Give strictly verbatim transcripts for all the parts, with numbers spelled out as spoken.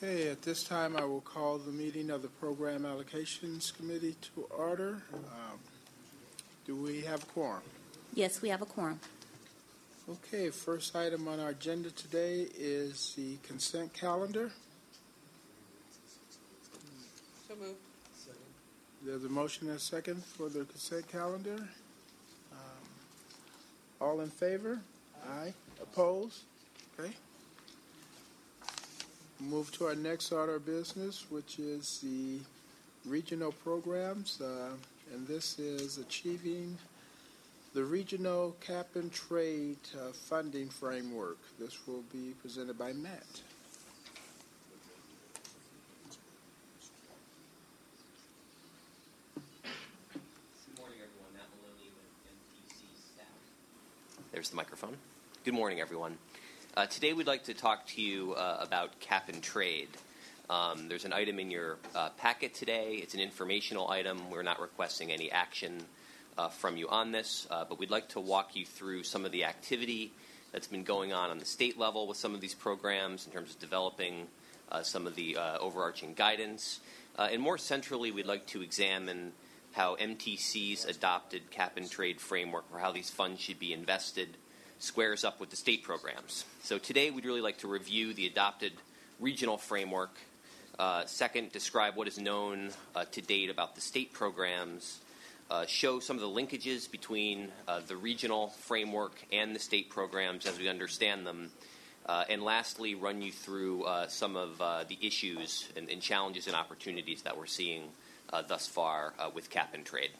Okay, at this time I will call the meeting of the Program Allocations Committee to order. Um, do we have a quorum? Yes, we have a quorum. Okay, first item on our agenda today is the consent calendar. So moved. There's a motion and a second for the consent calendar. Um, all in favor? Aye. Aye. Opposed? Okay. Move to our next order of business, which is the regional programs, uh, and this is achieving the regional cap and trade uh, funding framework. This will be presented by Matt. Good morning, everyone. Matt Maloney with M T C staff. There's the microphone. Good morning, everyone. Uh, today we'd like to talk to you uh, about cap and trade. Um, there's an item in your uh, packet today. It's an informational item. We're not requesting any action uh, from you on this, uh, but we'd like to walk you through some of the activity that's been going on on the state level with some of these programs in terms of developing uh, some of the uh, overarching guidance. Uh, and more centrally, we'd like to examine how M T C's adopted cap and trade framework, or how these funds should be invested, squares up with the state programs. So today we'd really like to review the adopted regional framework. Uh, second, describe what is known uh, to date about the state programs. Uh, show some of the linkages between uh, the regional framework and the state programs as we understand them. Uh, and lastly, run you through uh, some of uh, the issues and, and challenges and opportunities that we're seeing uh, thus far uh, with cap and trade.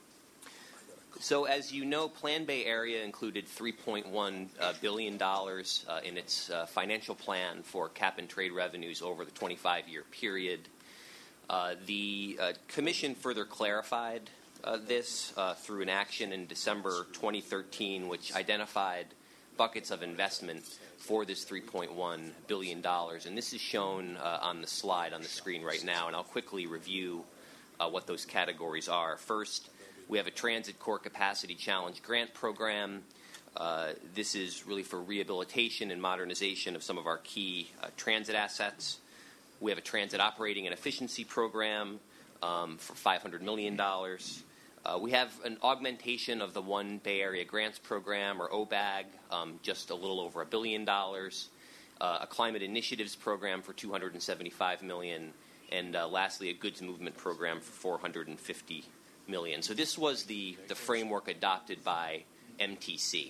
So as you know, Plan Bay Area included three point one uh, billion dollars uh, in its uh, financial plan for cap and trade revenues over the twenty-five year period. Uh, the uh, Commission further clarified uh, this uh, through an action in December twenty thirteen, which identified buckets of investment for this three point one billion dollars. And this is shown uh, on the slide on the screen right now, and I'll quickly review uh, what those categories are. First, we have a Transit Core Capacity Challenge grant program. Uh, this is really for rehabilitation and modernization of some of our key uh, transit assets. We have a Transit Operating and Efficiency program um, for five hundred million dollars. Uh, we have an augmentation of the One Bay Area Grants program, or O B A G, um, just a little over a billion dollars. Uh, a Climate Initiatives program for two hundred seventy-five million dollars. And uh, lastly, a Goods Movement program for four hundred fifty million. So this was the, the framework adopted by M T C.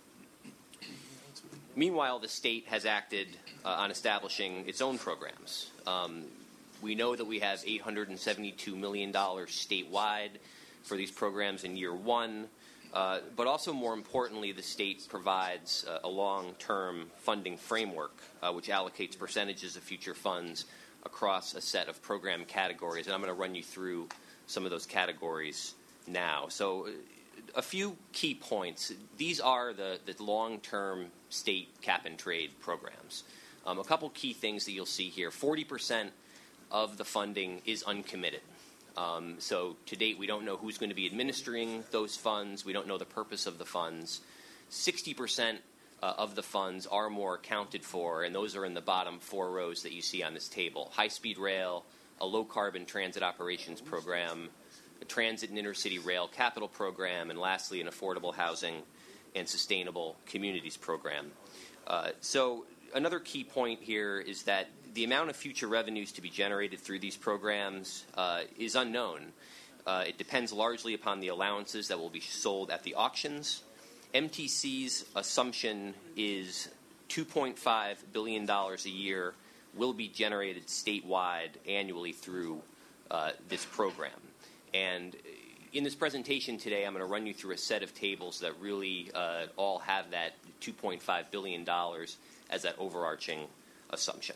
Meanwhile, the state has acted uh, on establishing its own programs. Um, we know that we have eight hundred seventy-two million dollars statewide for these programs in year one, uh, but also more importantly, the state provides uh, a long-term funding framework uh, which allocates percentages of future funds across a set of program categories. And I'm going to run you through some of those categories now. So a few key points. These are the, the long-term state cap and trade programs. Um, a couple key things that you'll see here. forty percent of the funding is uncommitted. Um, so to date, we don't know who's going to be administering those funds. We don't know the purpose of the funds. sixty percent uh, of the funds are more accounted for, and those are in the bottom four rows that you see on this table. High-speed rail, a low-carbon transit operations program, a transit and intercity rail capital program, and lastly, an affordable housing and sustainable communities program. Uh, so another key point here is that the amount of future revenues to be generated through these programs uh, is unknown. Uh, it depends largely upon the allowances that will be sold at the auctions. M T C's assumption is two point five billion dollars a year will be generated statewide annually through uh, this program. And in this presentation today, I'm going to run you through a set of tables that really uh, all have that two point five billion dollars as that overarching assumption.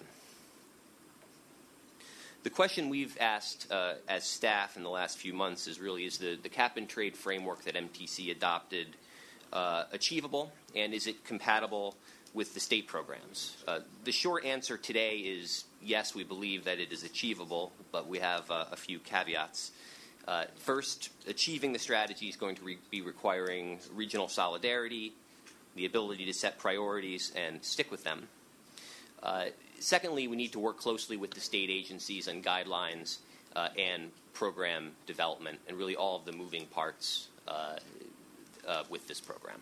The question we've asked uh, as staff in the last few months is really, is the, the cap and trade framework that M T C adopted uh, achievable, and is it compatible with the state programs? Uh, the short answer today is yes, we believe that it is achievable, but we have uh, a few caveats. Uh, first, achieving the strategy is going to re- be requiring regional solidarity, the ability to set priorities and stick with them. Uh, secondly, we need to work closely with the state agencies on guidelines uh, and program development, and really all of the moving parts uh, uh, with this program.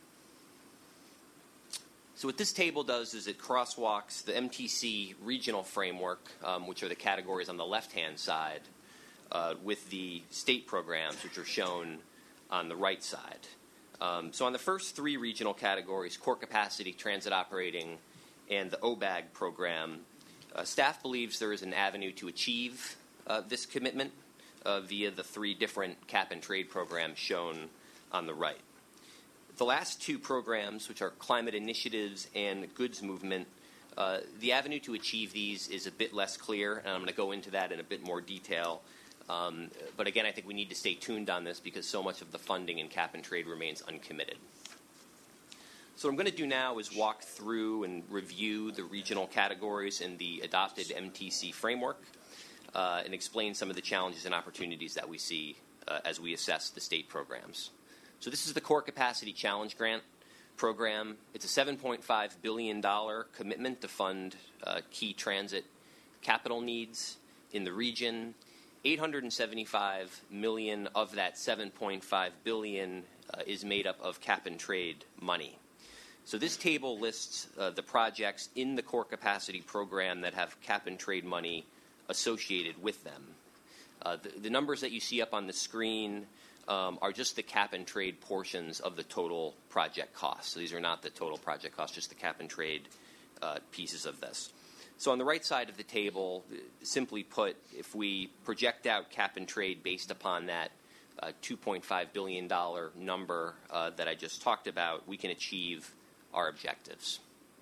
So what this table does is it crosswalks the M T C regional framework, um, which are the categories on the left-hand side, uh, with the state programs, which are shown on the right side. Um, so on the first three regional categories, core capacity, transit operating, and the O B A G program, uh, staff believes there is an avenue to achieve uh, this commitment uh, via the three different cap-and-trade programs shown on the right. The last two programs, which are climate initiatives and goods movement, uh, the avenue to achieve these is a bit less clear, and I'm going to go into that in a bit more detail. Um, but again, I think we need to stay tuned on this because so much of the funding in cap and trade remains uncommitted. So what I'm going to do now is walk through and review the regional categories in the adopted M T C framework uh, and explain some of the challenges and opportunities that we see uh, as we assess the state programs. So this is the Core Capacity Challenge Grant program. It's a seven point five billion dollars commitment to fund uh, key transit capital needs in the region. eight hundred seventy-five million dollars of that seven point five billion dollars uh, is made up of cap and trade money. So this table lists uh, the projects in the Core Capacity program that have cap and trade money associated with them. Uh, the, the numbers that you see up on the screen Um, are just the cap and trade portions of the total project cost. So these are not the total project cost, just the cap and trade uh, pieces of this. So on the right side of the table, simply put, if we project out cap and trade based upon that uh, two point five billion dollars number uh, that I just talked about, we can achieve our objectives.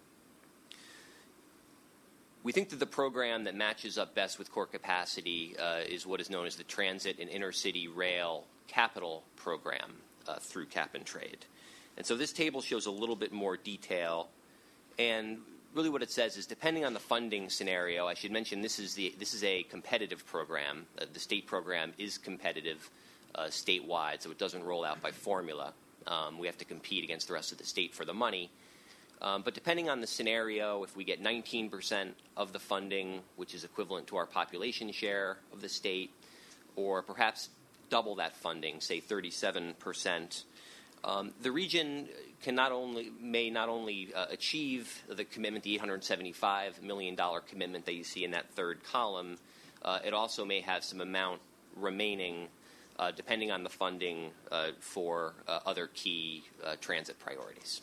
We think that the program that matches up best with core capacity uh, is what is known as the Transit and Intercity Rail Capital Program uh, through Cap and Trade. And so this table shows a little bit more detail. And really what it says is, depending on the funding scenario, I should mention this is, the, this is a competitive program. Uh, the state program is competitive uh, statewide, so it doesn't roll out by formula. Um, we have to compete against the rest of the state for the money. Um, but depending on the scenario, if we get nineteen percent of the funding, which is equivalent to our population share of the state, or perhaps double that funding, say thirty-seven percent, um, the region can not only may not only uh, achieve the commitment, the eight hundred seventy-five million dollars commitment that you see in that third column, uh, it also may have some amount remaining, uh, depending on the funding uh, for uh, other key uh, transit priorities.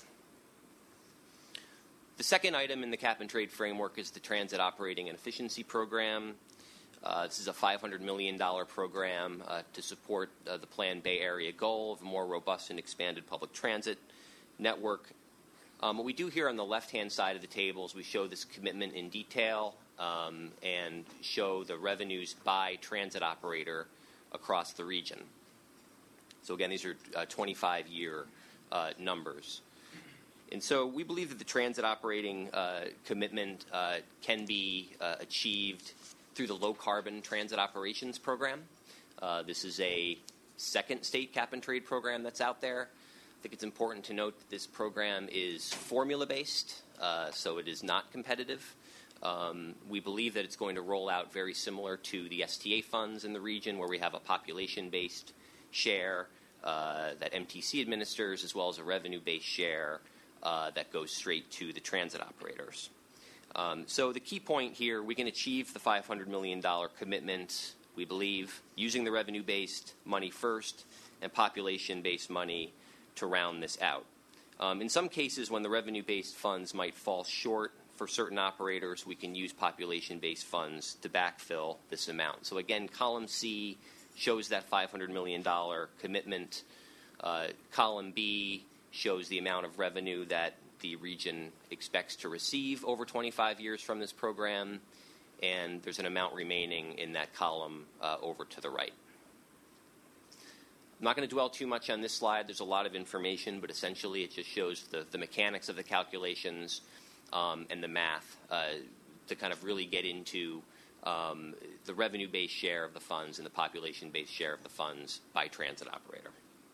The second item in the cap and trade framework is the Transit Operating and Efficiency Program. Uh, this is a five hundred million dollars program uh, to support uh, the planned Bay Area goal of a more robust and expanded public transit network. Um, what we do here on the left-hand side of the table is we show this commitment in detail um, and show the revenues by transit operator across the region. So again, these are uh, twenty-five year uh, numbers. And so we believe that the transit operating uh, commitment uh, can be uh, achieved through the Low Carbon Transit Operations Program. Uh, this is a second state cap and trade program that's out there. I think it's important to note that this program is formula-based, uh, so it is not competitive. Um, we believe that it's going to roll out very similar to the S T A funds in the region, where we have a population-based share uh, that M T C administers, as well as a revenue-based share Uh, that goes straight to the transit operators. Um, so the key point here, we can achieve the five hundred million dollars commitment, we believe, using the revenue-based money first and population-based money to round this out. Um, in some cases, when the revenue-based funds might fall short for certain operators, we can use population-based funds to backfill this amount. So again, column C shows that five hundred million dollars commitment. Uh, column B shows the amount of revenue that the region expects to receive over twenty-five years from this program, and there's an amount remaining in that column uh, over to the right. I'm not going to dwell too much on this slide. There's a lot of information, but essentially it just shows the, the mechanics of the calculations um, and the math uh, to kind of really get into um, the revenue-based share of the funds and the population-based share of the funds by transit operator.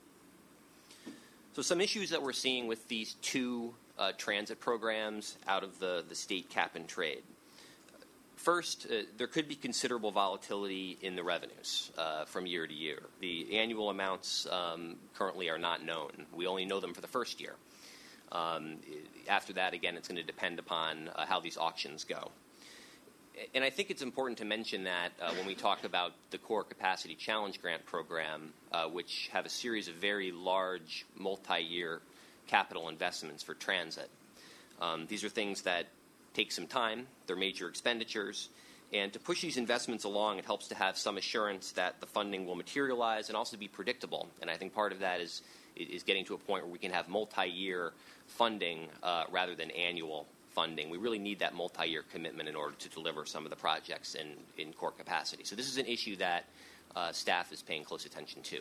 So some issues that we're seeing with these two uh, transit programs out of the, the state cap and trade. first, uh, there could be considerable volatility in the revenues uh, from year to year. The annual amounts um, currently are not known. We only know them for the first year. Um, after that, again, it's going to depend upon uh, how these auctions go. And I think it's important to mention that uh, when we talk about the Core Capacity Challenge Grant Program, uh, which have a series of very large multi-year capital investments for transit. Um, these are things that take some time. They're major expenditures. And to push these investments along, it helps to have some assurance that the funding will materialize and also be predictable. And I think part of that is, is getting to a point where we can have multi-year funding uh, rather than annual funding. We really need that multi-year commitment in order to deliver some of the projects in, in core capacity. So this is an issue that uh, staff is paying close attention to.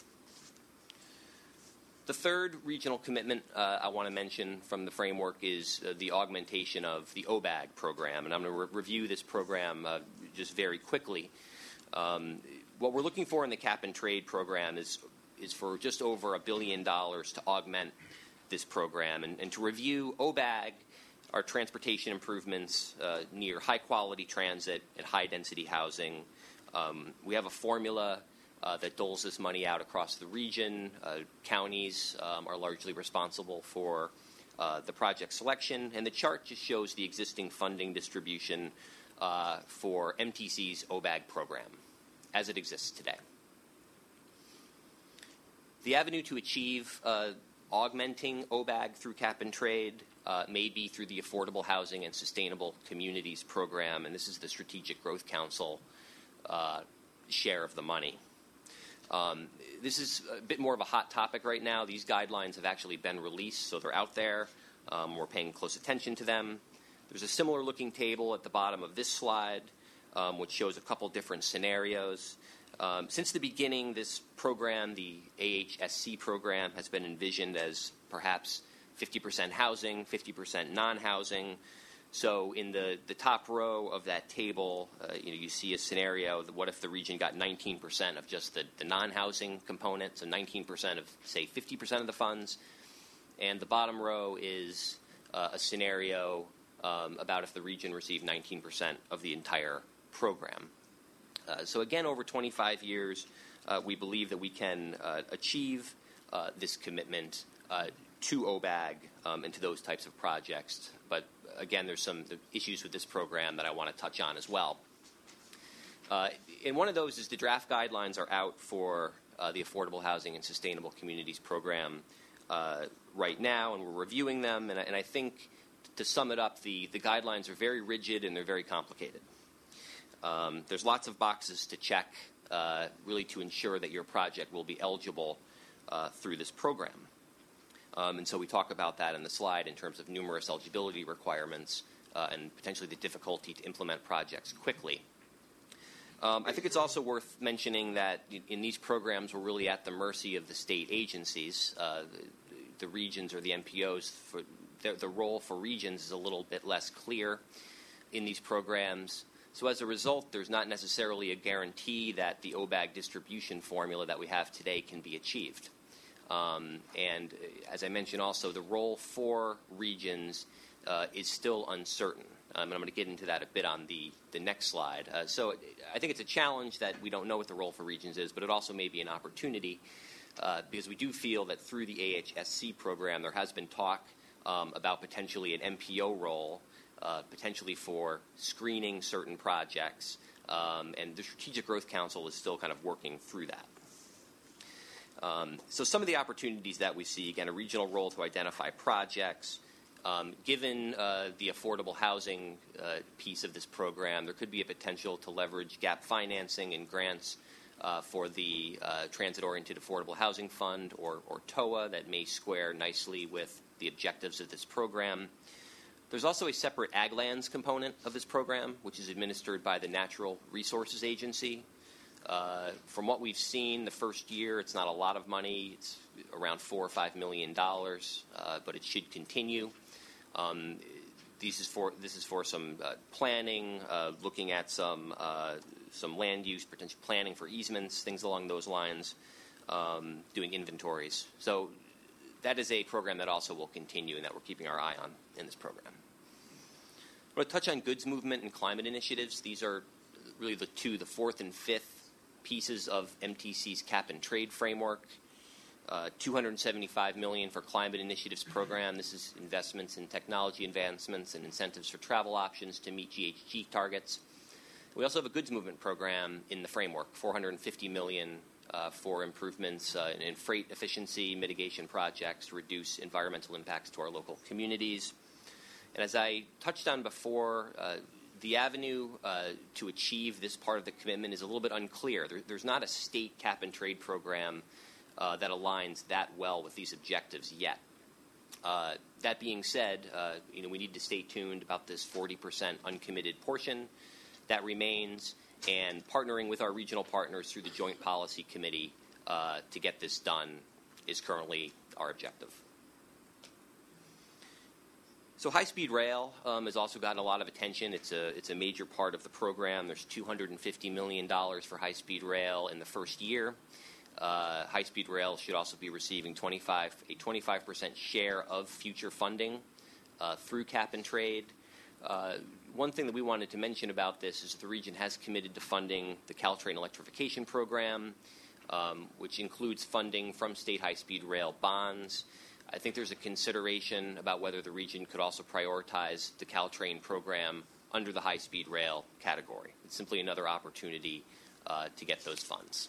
The third regional commitment uh, I want to mention from the framework is uh, the augmentation of the O B A G program, and I'm going to re- review this program uh, just very quickly. Um, what we're looking for in the cap and trade program is is for just over a billion dollars to augment this program, and, and to review O B A G are transportation improvements uh, near high-quality transit and high-density housing. Um, we have a formula uh, that doles this money out across the region. Uh, counties um, are largely responsible for uh, the project selection, and the chart just shows the existing funding distribution uh, for M T C's O B A G program as it exists today. The avenue to achieve uh, augmenting O B A G through cap and trade Uh, may be through the Affordable Housing and Sustainable Communities program, and this is the Strategic Growth Council uh, share of the money. Um, this is a bit more of a hot topic right now. These guidelines have actually been released, so they're out there. Um, we're paying close attention to them. There's a similar looking table at the bottom of this slide, um, which shows a couple different scenarios. Um, since the beginning, this program, the A H S C program, has been envisioned as perhaps fifty percent housing, fifty percent non-housing. So in the, the top row of that table, uh, you know, you see a scenario, what if the region got nineteen percent of just the, the non-housing component, so nineteen percent of, say, fifty percent of the funds. And the bottom row is uh, a scenario um, about if the region received nineteen percent of the entire program. Uh, so again, over twenty-five years, uh, we believe that we can uh, achieve uh, this commitment uh, to O B A G um, and to those types of projects. But again, there's some issues with this program that I want to touch on as well. Uh, and one of those is the draft guidelines are out for uh, the Affordable Housing and Sustainable Communities program uh, right now, and we're reviewing them. And, and I think, to sum it up, the, the guidelines are very rigid and they're very complicated. Um, there's lots of boxes to check, uh, really to ensure that your project will be eligible uh, through this program. Um, and so we talk about that in the slide in terms of numerous eligibility requirements uh, and potentially the difficulty to implement projects quickly. Um, I think it's also worth mentioning that in these programs, we're really at the mercy of the state agencies. Uh, the, the regions or the M P Os, for the, the role for regions is a little bit less clear in these programs. So as a result, there's not necessarily a guarantee that the O B A G distribution formula that we have today can be achieved. Um, and as I mentioned also, the role for regions uh, is still uncertain. Um, and I'm going to get into that a bit on the, the next slide. Uh, so I think it's a challenge that we don't know what the role for regions is, but it also may be an opportunity uh, because we do feel that through the A H S C program there has been talk um, about potentially an M P O role, uh, potentially for screening certain projects, um, and the Strategic Growth Council is still kind of working through that. Um, so some of the opportunities that we see, again, a regional role to identify projects. Um, given uh, the affordable housing uh, piece of this program, there could be a potential to leverage gap financing and grants uh, for the uh, Transit-Oriented Affordable Housing Fund, or, or T O A, that may square nicely with the objectives of this program. There's also a separate ag lands component of this program, which is administered by the Natural Resources Agency. Uh, from what we've seen, the first year, it's not a lot of money. It's around four or five million dollars, uh, but it should continue. Um, this is for this is for some uh, planning, uh, looking at some uh, some land use, potential planning for easements, things along those lines, um, doing inventories. So that is a program that also will continue and that we're keeping our eye on in this program. I want to touch on goods movement and climate initiatives. These are really the two, the fourth and fifth pieces of M T C's cap and trade framework. Uh, two hundred seventy-five million dollars for climate initiatives program. This is investments in technology advancements and incentives for travel options to meet G H G targets. We also have a goods movement program in the framework, four hundred fifty million dollars uh, for improvements uh, in, in freight efficiency, mitigation projects to reduce environmental impacts to our local communities. And as I touched on before, uh, the avenue uh, to achieve this part of the commitment is a little bit unclear. There, there's not a state cap and trade program uh, that aligns that well with these objectives yet. Uh, that being said, uh, you know, we need to stay tuned about this forty percent uncommitted portion that remains, and partnering with our regional partners through the Joint Policy Committee uh, to get this done is currently our objective. So high-speed rail um, has also gotten a lot of attention. It's a it's a major part of the program. There's two hundred fifty million dollars for high-speed rail in the first year. Uh, high-speed rail should also be receiving twenty-five a twenty-five percent share of future funding uh, through cap and trade. Uh, one thing that we wanted to mention about this is that the region has committed to funding the Caltrain electrification program, um, which includes funding from state high-speed rail bonds. I think there's a consideration about whether the region could also prioritize the Caltrain program under the high-speed rail category. It's simply another opportunity uh, to get those funds.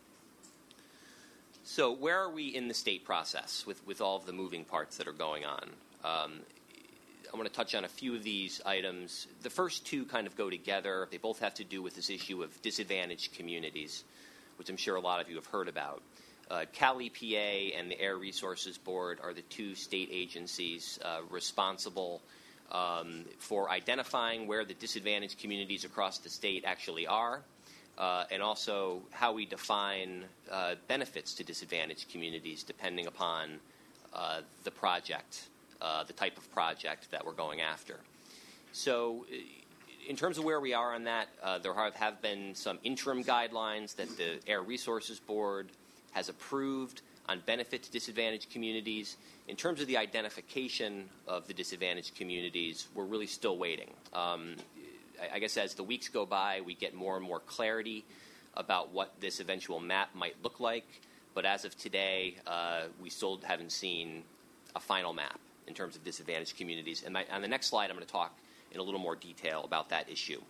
So where are we in the state process with, with all of the moving parts that are going on? Um, I want to touch on a few of these items. The first two kind of go together. They both have to do with this issue of disadvantaged communities, which I'm sure a lot of you have heard about. Uh, Cal E P A and the Air Resources Board are the two state agencies uh, responsible um, for identifying where the disadvantaged communities across the state actually are, uh, and also how we define uh, benefits to disadvantaged communities depending upon uh, the project, uh, the type of project that we're going after. So in terms of where we are on that, uh, there have, have been some interim guidelines that the Air Resources Board has approved on benefit to disadvantaged communities. In terms of the identification of the disadvantaged communities, we're really still waiting. Um, I, I guess as the weeks go by, we get more and more clarity about what this eventual map might look like. But as of today, uh, we still haven't seen a final map in terms of disadvantaged communities. And my, on the next slide, I'm going to talk in a little more detail about that issue.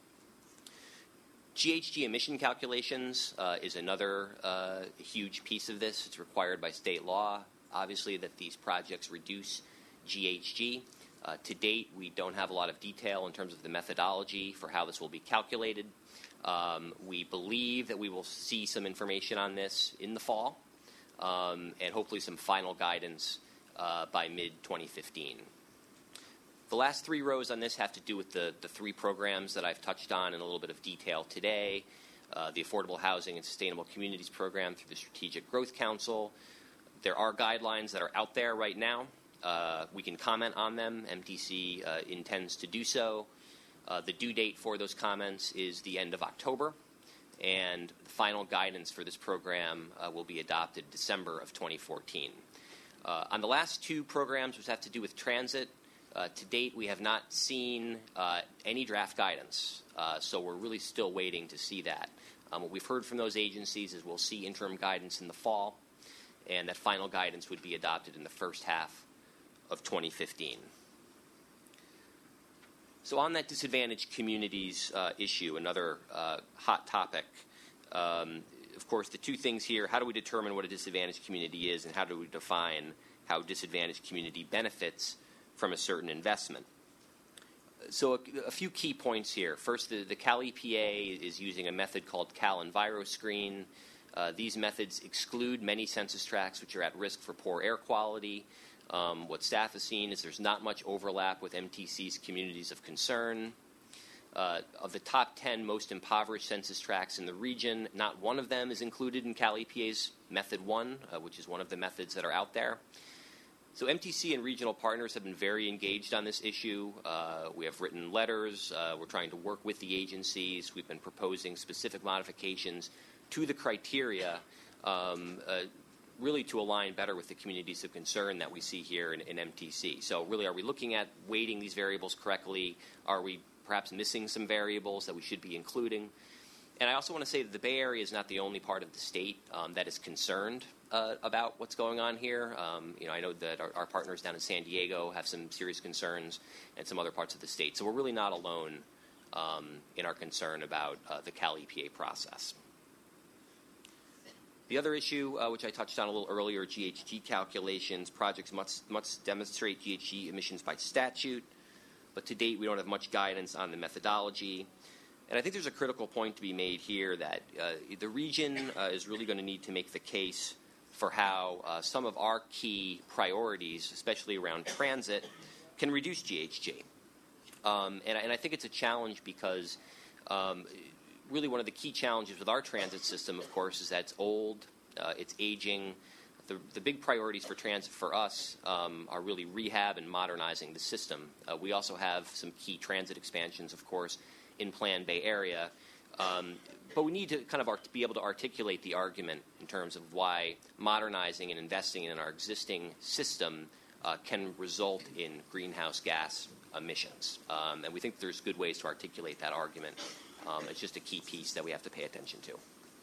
G H G emission calculations uh, is another uh, huge piece of this. It's required by state law, obviously, that these projects reduce G H G. Uh, to date, we don't have a lot of detail in terms of the methodology for how this will be calculated. Um, we believe that we will see some information on this in the fall, um, and hopefully some final guidance uh, by mid twenty fifteen. The last three rows on this have to do with the, the three programs that I've touched on in a little bit of detail today. Uh, the Affordable Housing and Sustainable Communities Program through the Strategic Growth Council. There are guidelines that are out there right now. Uh, we can comment on them. M T C uh, intends to do so. Uh, the due date for those comments is the end of October, and the final guidance for this program uh, will be adopted December of twenty fourteen. Uh, on the last two programs, which have to do with transit, Uh, to date, we have not seen uh, any draft guidance, uh, so we're really still waiting to see that. Um, what we've heard from those agencies is we'll see interim guidance in the fall, and that final guidance would be adopted in the first half of twenty fifteen. So on that disadvantaged communities uh, issue, another uh, hot topic, um, of course, the two things here: how do we determine what a disadvantaged community is, and how do we define how disadvantaged community benefits from a certain investment? So a, a few key points here. First, the, the Cal E P A is using a method called Cal EnviroScreen. Uh, these methods exclude many census tracts which are at risk for poor air quality. Um, what staff has seen is there's not much overlap with M T C's communities of concern. Uh, of the top ten most impoverished census tracts in the region, not one of them is included in Cal E P A's Method one, uh, which is one of the methods that are out there. So M T C and regional partners have been very engaged on this issue. Uh, we have written letters. Uh, we're trying to work with the agencies. We've been proposing specific modifications to the criteria, um, uh, really to align better with the communities of concern that we see here in, in M T C. So really, are we looking at weighting these variables correctly? Are we perhaps missing some variables that we should be including? And I also want to say that the Bay Area is not the only part of the state um, that is concerned uh, about what's going on here. Um, you know, I know that our, our partners down in San Diego have some serious concerns, and some other parts of the state. So we're really not alone um, in our concern about uh, the Cal E P A process. The other issue, uh, which I touched on a little earlier, G H G calculations. Projects must, must demonstrate G H G emissions by statute, but to date we don't have much guidance on the methodology. And I think there's a critical point to be made here that uh, the region uh, is really going to need to make the case for how uh, some of our key priorities, especially around transit, can reduce G H G. Um, and, and I think it's a challenge because um, really one of the key challenges with our transit system, of course, is that it's old, uh, it's aging. The, the big priorities for transit for us um, are really rehab and modernizing the system. Uh, we also have some key transit expansions, of course, in Plan Bay Area. Um, but we need to kind of art- be able to articulate the argument in terms of why modernizing and investing in our existing system uh, can result in greenhouse gas emissions. Um, and we think there's good ways to articulate that argument. Um, it's just a key piece that we have to pay attention to.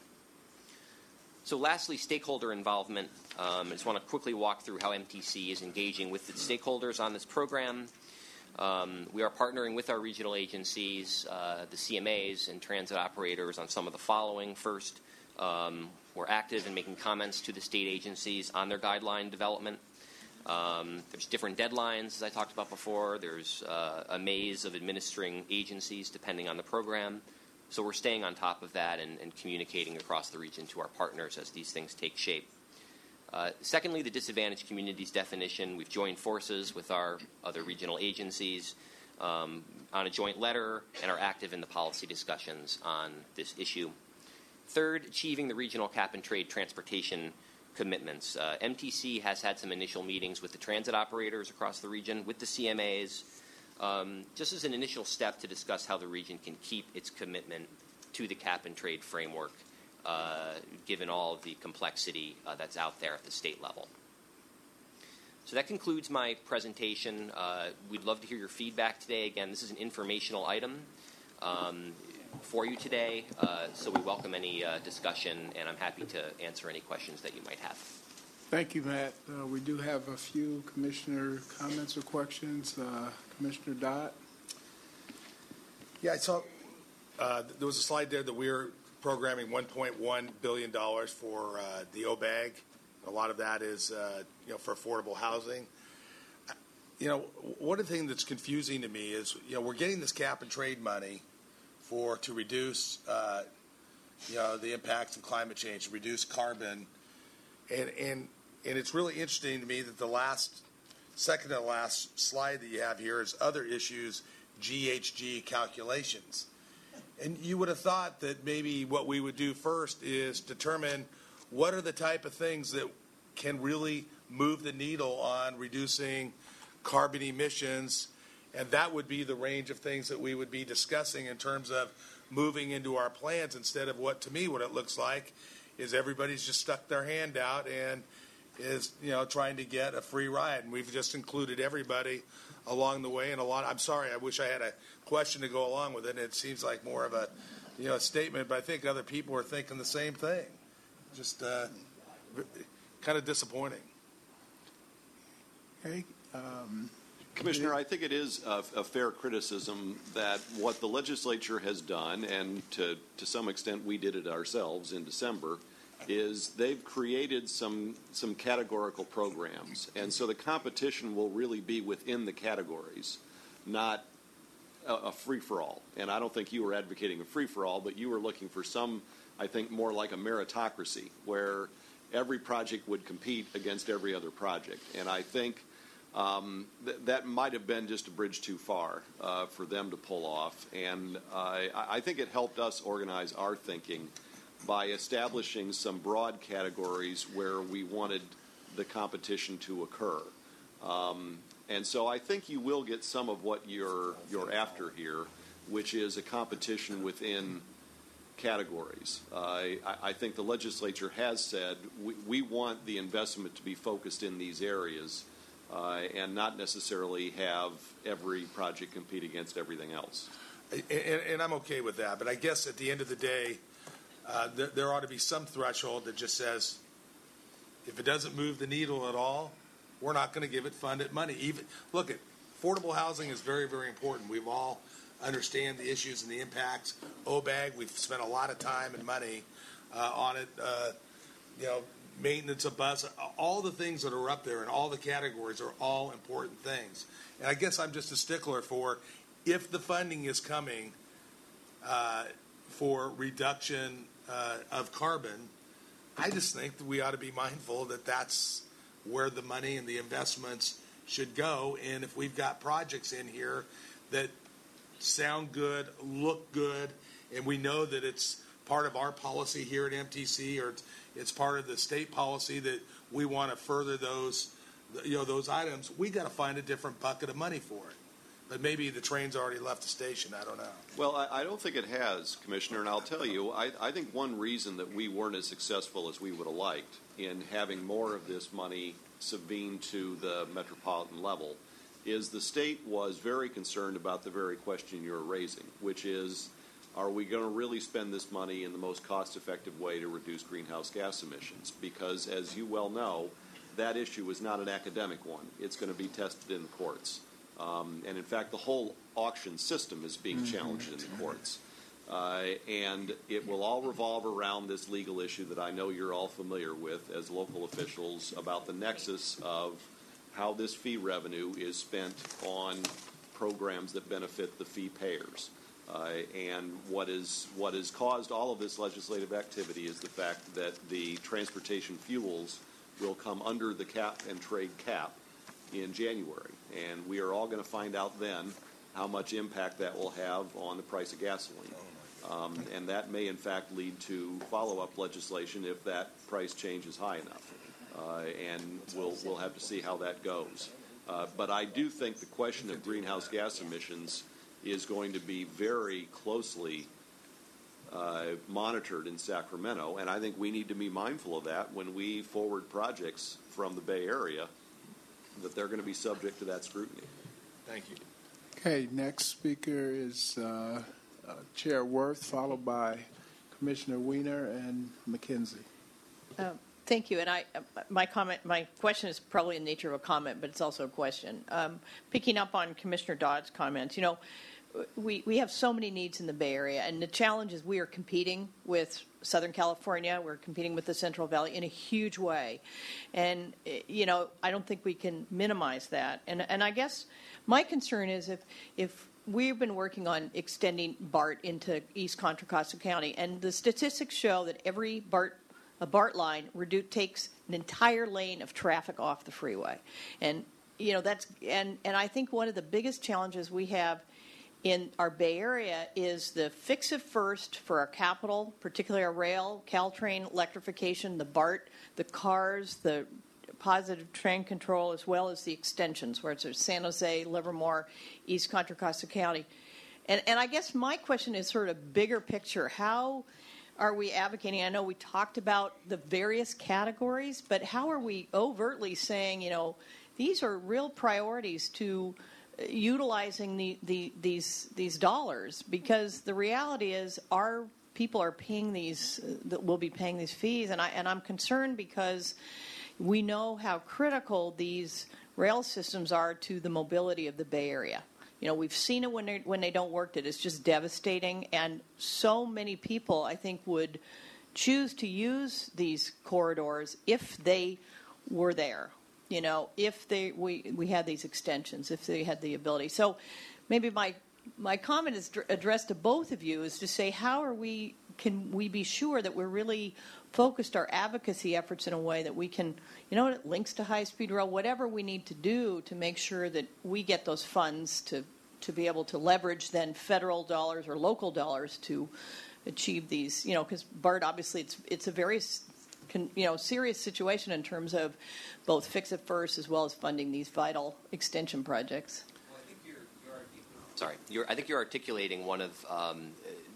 So lastly, stakeholder involvement. Um, I just want to quickly walk through how M T C is engaging with its stakeholders on this program. Um, we are partnering with our regional agencies, uh, the C M As and transit operators on some of the following. First, um, we're active in making comments to the state agencies on their guideline development. Um, there's different deadlines, as I talked about before. There's uh, a maze of administering agencies depending on the program. So we're staying on top of that and, and communicating across the region to our partners as these things take shape. Uh, secondly, the disadvantaged communities definition. We've joined forces with our other regional agencies um, on a joint letter and are active in the policy discussions on this issue. Third, achieving the regional cap-and-trade transportation commitments. Uh, M T C has had some initial meetings with the transit operators across the region, with the C M As, um, just as an initial step to discuss how the region can keep its commitment to the cap-and-trade framework, uh, given all of the complexity uh, that's out there at the state level. So that concludes my presentation. Uh, we'd love to hear your feedback today. Again, this is an informational item um, for you today, uh, so we welcome any uh, discussion, and I'm happy to answer any questions that you might have. Thank you, Matt. Uh, we do have a few commissioner comments or questions. Uh, Commissioner Dodd? Yeah, I saw uh, there was a slide there that we were programming one point one billion dollars for uh, the O B A G. A lot of that is, uh, you know, for affordable housing. You know, one of the things that's confusing to me is, you know, we're getting this cap and trade money for to reduce, uh, you know, the impacts of climate change, reduce carbon, and and and it's really interesting to me that the last, second to last slide that you have here is other issues, G H G calculations. And you would have thought that maybe what we would do first is determine what are the type of things that can really move the needle on reducing carbon emissions, and that would be the range of things that we would be discussing in terms of moving into our plans, instead of what, to me, what it looks like is everybody's just stuck their hand out and is, you know, trying to get a free ride. And we've just included everybody along the way. And a lot, I'm sorry, I wish I had a question to go along with it. And it seems like more of a, you know, a statement, but I think other people are thinking the same thing. Just uh, kind of disappointing. Okay. Um, Commissioner, I think it is a, a fair criticism that what the legislature has done, and to, to some extent we did it ourselves in December, is they've created some some categorical programs. And so the competition will really be within the categories, not a, a free-for-all. And I don't think you were advocating a free-for-all, but you were looking for some, I think, more like a meritocracy, where every project would compete against every other project. And I think Um, th- that might have been just a bridge too far uh, for them to pull off. And uh, I think it helped us organize our thinking by establishing some broad categories where we wanted the competition to occur. Um, and so I think you will get some of what you're, you're after here, which is a competition within categories. Uh, I, I think the legislature has said we, we want the investment to be focused in these areas uh, and not necessarily have every project compete against everything else. And, and I'm okay with that, but I guess at the end of the day, uh, there, there ought to be some threshold that just says, if it doesn't move the needle at all, we're not going to give it funded money. Even look, at affordable housing is very, very important. We've all understand the issues and the impacts. O B A G, we've spent a lot of time and money uh, on it. Uh, you know, maintenance of bus, all the things that are up there and all the categories are all important things. And I guess I'm just a stickler for if the funding is coming uh, for reduction uh, of carbon, I just think that we ought to be mindful that that's where the money and the investments should go. And if we've got projects in here that sound good, look good, and we know that it's part of our policy here at M T C, or it's part of the state policy that we want to further those, you know, those items, we got to find a different bucket of money for it. But maybe the train's already left the station. I don't know. Well, I, I don't think it has, Commissioner, and I'll tell you, I, I think one reason that we weren't as successful as we would have liked in having more of this money subvene to the metropolitan level is the state was very concerned about the very question you're raising, which is, are we going to really spend this money in the most cost-effective way to reduce greenhouse gas emissions? Because, as you well know, that issue is not an academic one. It's going to be tested in the courts. Um, and, in fact, the whole auction system is being challenged in the courts. Uh, and it will all revolve around this legal issue that I know you're all familiar with as local officials about the nexus of how this fee revenue is spent on programs that benefit the fee payers. Uh, and what is what has caused all of this legislative activity is the fact that the transportation fuels will come under the cap and trade cap in January. And we are all going to find out then how much impact that will have on the price of gasoline. Um, and that may, in fact, lead to follow-up legislation if that price change is high enough. Uh, and we'll, we'll have to see how that goes. Uh, but I do think the question of greenhouse gas emissions is going to be very closely uh, monitored in Sacramento, and I think we need to be mindful of that when we forward projects from the Bay Area, that they're going to be subject to that scrutiny. Thank you. Okay, next speaker is uh, uh, Chair Worth, followed by Commissioner Weiner and McKenzie. Uh, thank you. And I, uh, my comment, my question is probably in the nature of a comment, but it's also a question. Um, picking up on Commissioner Dodd's comments, you know, we, we have so many needs in the Bay Area, and the challenge is we are competing with Southern California. We're competing with the Central Valley in a huge way. And, you know, I don't think we can minimize that. And, and I guess my concern is if, if we've been working on extending BART into East Contra Costa County, and the statistics show that every BART a BART line redu- takes an entire lane of traffic off the freeway. And, you know, that's, and, and I think one of the biggest challenges we have in our Bay Area is the fix it first for our capital, particularly our rail, Caltrain, electrification, the BART, the cars, the positive train control, as well as the extensions, where it's San Jose, Livermore, East Contra Costa County. And, and I guess my question is sort of bigger picture. How are we advocating? I know we talked about the various categories, but how are we overtly saying, you know, these are real priorities to utilizing the, the, these these dollars? Because the reality is our people are paying these, uh, that will be paying these fees, and I and I'm concerned because we know how critical these rail systems are to the mobility of the Bay Area. You know, we've seen it when they when they don't work. It is just devastating, and so many people, I think, would choose to use these corridors if they were there. You know, if they we, we had these extensions, if they had the ability. So maybe my my comment is dr- addressed to both of you is to say, how are we, can we be sure that we're really focused our advocacy efforts in a way that we can, you know, it links to high-speed rail, whatever we need to do to make sure that we get those funds to, to be able to leverage then federal dollars or local dollars to achieve these, you know, because BART, obviously, it's it's a very Can, you know, serious situation in terms of both fix it first as well as funding these vital extension projects. Well, I think you're, you're sorry, you're, I think you're articulating one of um,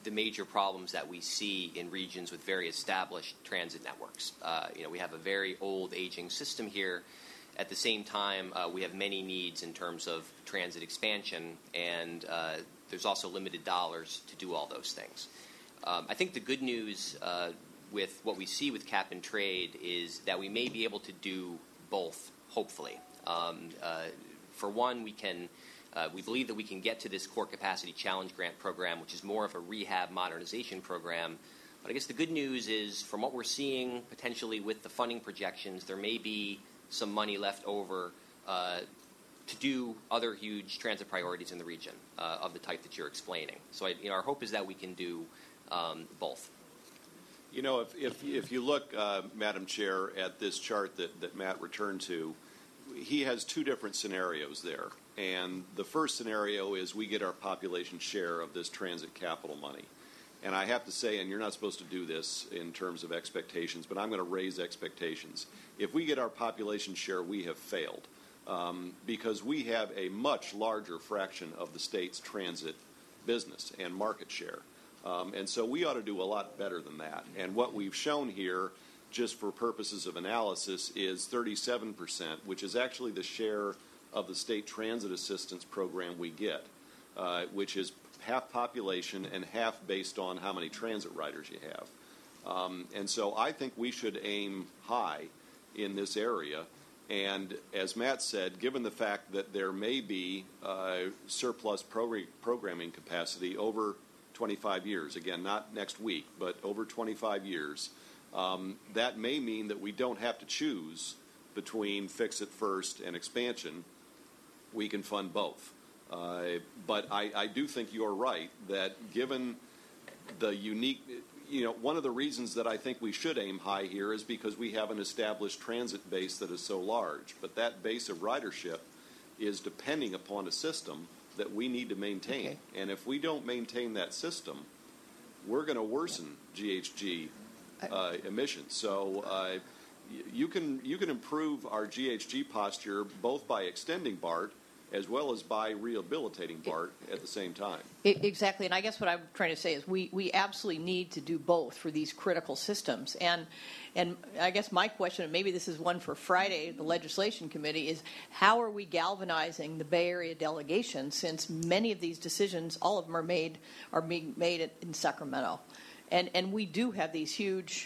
the major problems that we see in regions with very established transit networks. Uh, you know, we have a very old, aging system here. At the same time, uh, we have many needs in terms of transit expansion, and uh, there's also limited dollars to do all those things. Um, I think the good news uh, with what we see with cap and trade is that we may be able to do both, hopefully. Um, uh, for one, we can uh, we believe that we can get to this Core Capacity Challenge Grant program, which is more of a rehab modernization program. But I guess the good news is, from what we're seeing potentially with the funding projections, there may be some money left over uh, to do other huge transit priorities in the region uh, of the type that you're explaining. So, I, you know, our hope is that we can do um, both. You know, if if, if you look, uh, Madam Chair, at this chart that, that Matt returned to, he has two different scenarios there. And the first scenario is we get our population share of this transit capital money. And I have to say, and you're not supposed to do this in terms of expectations, but I'm going to raise expectations. If we get our population share, we have failed um, because we have a much larger fraction of the state's transit business and market share. Um, and so we ought to do a lot better than that. And what we've shown here, just for purposes of analysis, is thirty-seven percent, which is actually the share of the state transit assistance program we get, uh, which is half population and half based on how many transit riders you have. Um, and so I think we should aim high in this area. And as Matt said, given the fact that there may be uh, surplus progr- programming capacity over twenty-five years, again, not next week, but over twenty-five years, um, that may mean that we don't have to choose between Fix It First and expansion. We can fund both. Uh, but I, I do think you're right that given the unique, you know, one of the reasons that I think we should aim high here is because we have an established transit base that is so large. But that base of ridership is depending upon a system that we need to maintain. Okay. And if we don't maintain that system, we're going to worsen G H G uh, emissions. So uh, you can you can improve our G H G posture both by extending BART as well as by rehabilitating BART at the same time. Exactly, and I guess what I'm trying to say is we, we absolutely need to do both for these critical systems. And and I guess my question, and maybe this is one for Friday, the Legislation Committee, is how are we galvanizing the Bay Area delegation, since many of these decisions, all of them are made are being made in Sacramento, and and we do have these huge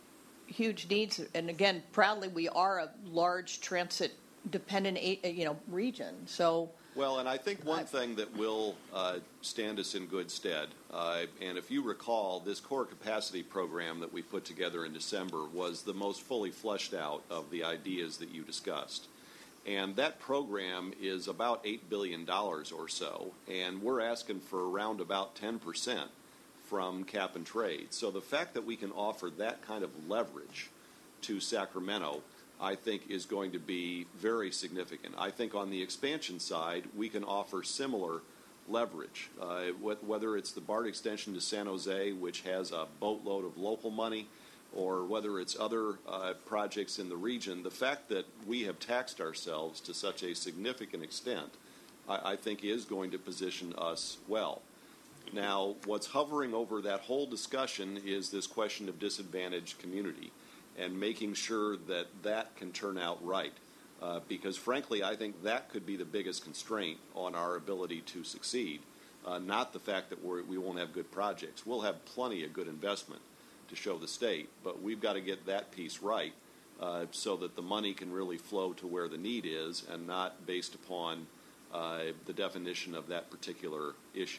huge needs. And again, proudly, we are a large transit dependent, you know, region. So well, and I think one thing that will uh, stand us in good stead, uh, and if you recall, this core capacity program that we put together in December was the most fully fleshed out of the ideas that you discussed. And that program is about eight billion dollars or so, and we're asking for around about ten percent from cap and trade. So the fact that we can offer that kind of leverage to Sacramento, I think, is going to be very significant. I think on the expansion side, we can offer similar leverage, uh, whether it's the BART extension to San Jose, which has a boatload of local money, or whether it's other uh, projects in the region. The fact that we have taxed ourselves to such a significant extent, I, I think, is going to position us well. Now, what's hovering over that whole discussion is this question of disadvantaged community, and making sure that that can turn out right. Uh, because, frankly, I think that could be the biggest constraint on our ability to succeed, uh, not the fact that we're, we won't have good projects. We'll have plenty of good investment to show the state, but we've got to get that piece right uh, so that the money can really flow to where the need is and not based upon uh, the definition of that particular issue.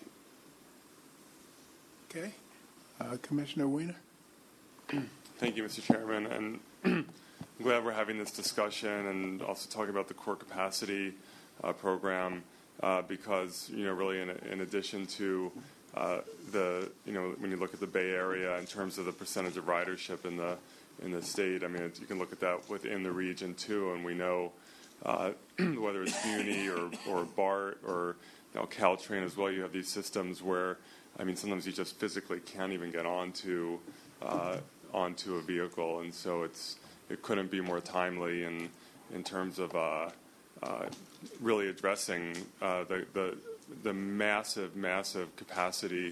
Okay. Uh, Commissioner Weiner? Thank you, Mister Chairman, and I'm glad we're having this discussion and also talking about the core capacity uh, program uh, because, you know, really in, in addition to uh, the, you know, when you look at the Bay Area in terms of the percentage of ridership in the in the state, I mean, it, you can look at that within the region too, and we know uh, whether it's Muni or, or BART or, you know, Caltrain as well, you have these systems where, I mean, sometimes you just physically can't even get onto uh, onto a vehicle, and so it's it couldn't be more timely in in terms of uh, uh, really addressing uh, the, the the massive massive capacity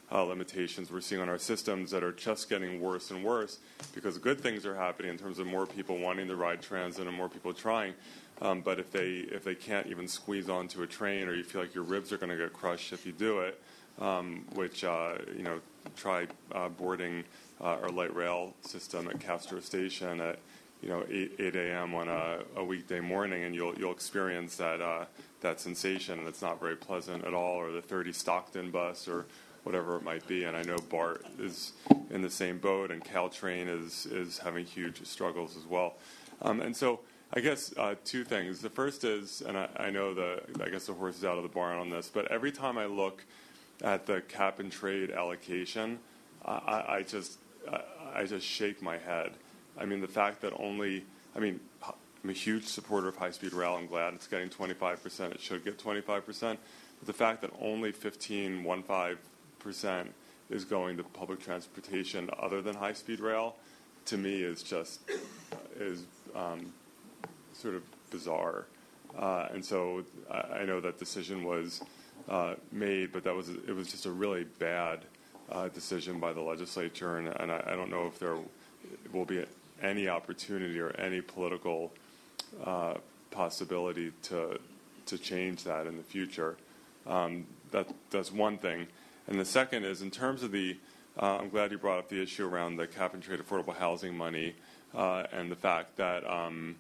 uh, limitations we're seeing on our systems that are just getting worse and worse because good things are happening in terms of more people wanting to ride transit and more people trying. Um, but if they if they can't even squeeze onto a train, or you feel like your ribs are going to get crushed if you do it, um, which uh, you know, try uh, boarding uh, our light rail system at Castro Station at you know eight a.m. on a, a weekday morning, and you'll you'll experience that uh, that sensation, and it's not very pleasant at all. Or the thirty Stockton bus, or whatever it might be. And I know BART is in the same boat, and Caltrain is is having huge struggles as well. Um, and so. I guess uh, two things. The first is, and I, I know the, I guess the horse is out of the barn on this, but every time I look at the cap and trade allocation, I, I just, I, I just shake my head. I mean, the fact that only, I mean, I'm a huge supporter of high-speed rail. I'm glad it's getting twenty-five percent. It should get twenty-five percent. But the fact that only fifteen point one five percent is going to public transportation other than high-speed rail, to me is just, is, um, sort of bizarre, uh, and so I, I know that decision was uh, made, but that was it was just a really bad uh, decision by the legislature, and, and I, I don't know if there will be any opportunity or any political uh, possibility to to change that in the future. Um, that that's one thing, and the second is in terms of the. Uh, I'm glad you brought up the issue around the cap and trade affordable housing money uh, and the fact that. Um,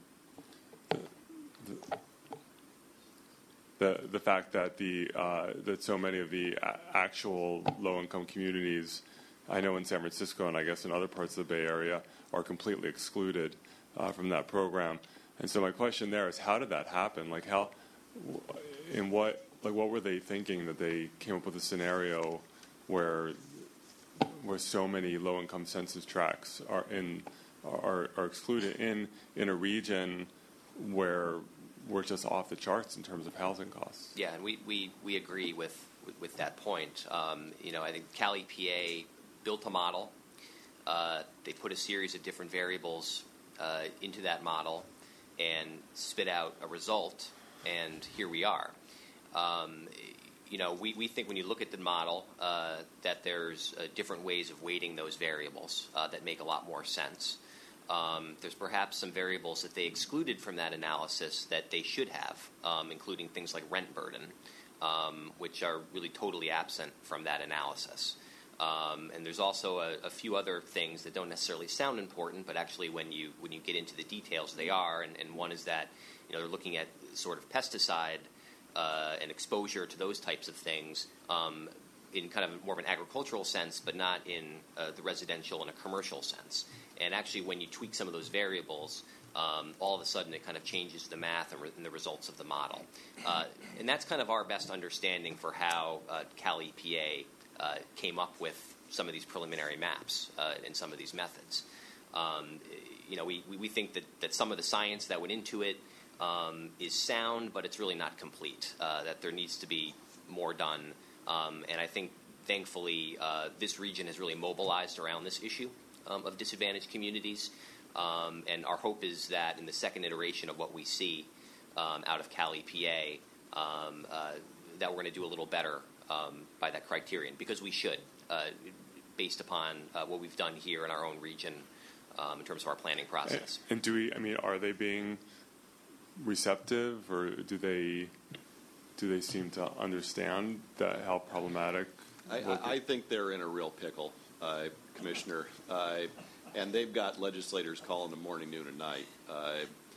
The the fact that the uh, that so many of the a- actual low income communities, I know in San Francisco and I guess in other parts of the Bay Area, are completely excluded uh, from that program. And so my question there is, how did that happen? Like how, in what like what were they thinking that they came up with a scenario where where so many low income census tracts are in are are excluded in in a region where we're just off the charts in terms of housing costs. Yeah, and we, we, we agree with, with, with that point. Um, you know, I think Cal E P A built a model. Uh, they put a series of different variables uh, into that model and spit out a result, and here we are. Um, you know, we, we think when you look at the model uh, that there's uh, different ways of weighting those variables uh, that make a lot more sense. Um, there's perhaps some variables that they excluded from that analysis that they should have, um, including things like rent burden, um, which are really totally absent from that analysis. Um, and there's also a, a few other things that don't necessarily sound important, but actually when you when you get into the details, they are. And, and one is that you know they're looking at sort of pesticide uh, and exposure to those types of things um, in kind of more of an agricultural sense, but not in uh, the residential and a commercial sense. And actually, when you tweak some of those variables, um, all of a sudden it kind of changes the math and, re- and the results of the model. Uh, and that's kind of our best understanding for how uh, Cal E P A uh, came up with some of these preliminary maps uh, and some of these methods. Um, you know, we, we think that, that some of the science that went into it um, is sound, but it's really not complete, uh, that there needs to be more done. Um, and I think, thankfully, uh, this region has really mobilized around this issue. Um, of disadvantaged communities, um, and our hope is that in the second iteration of what we see um, out of Cal E P A, um, uh, that we're going to do a little better um, by that criterion, because we should, uh, based upon uh, what we've done here in our own region um, in terms of our planning process. And, and do we? I mean, are they being receptive, or do they do they seem to understand that how problematic? I, I, I think they're in a real pickle. Uh, Commissioner, uh, and they've got legislators calling them morning, noon, and night. Uh,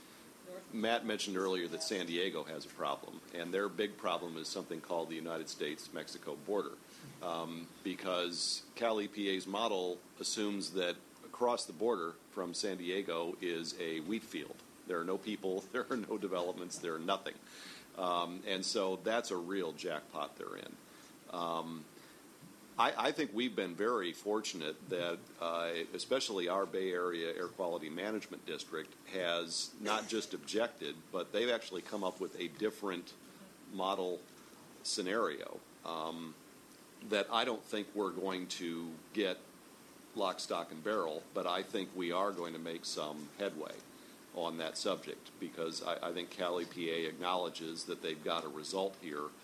Matt mentioned earlier that San Diego has a problem, and their big problem is something called the United States-Mexico border, um, because Cal E P A's model assumes that across the border from San Diego is a wheat field. There are no people, there are no developments, there are nothing. Um, and so that's a real jackpot they're in. Um, I, I think we've been very fortunate that, uh, especially our Bay Area Air Quality Management District has not just objected, but they've actually come up with a different model scenario um, that I don't think we're going to get lock, stock, and barrel, but I think we are going to make some headway on that subject, because I, I think Cal E P A acknowledges that they've got a result here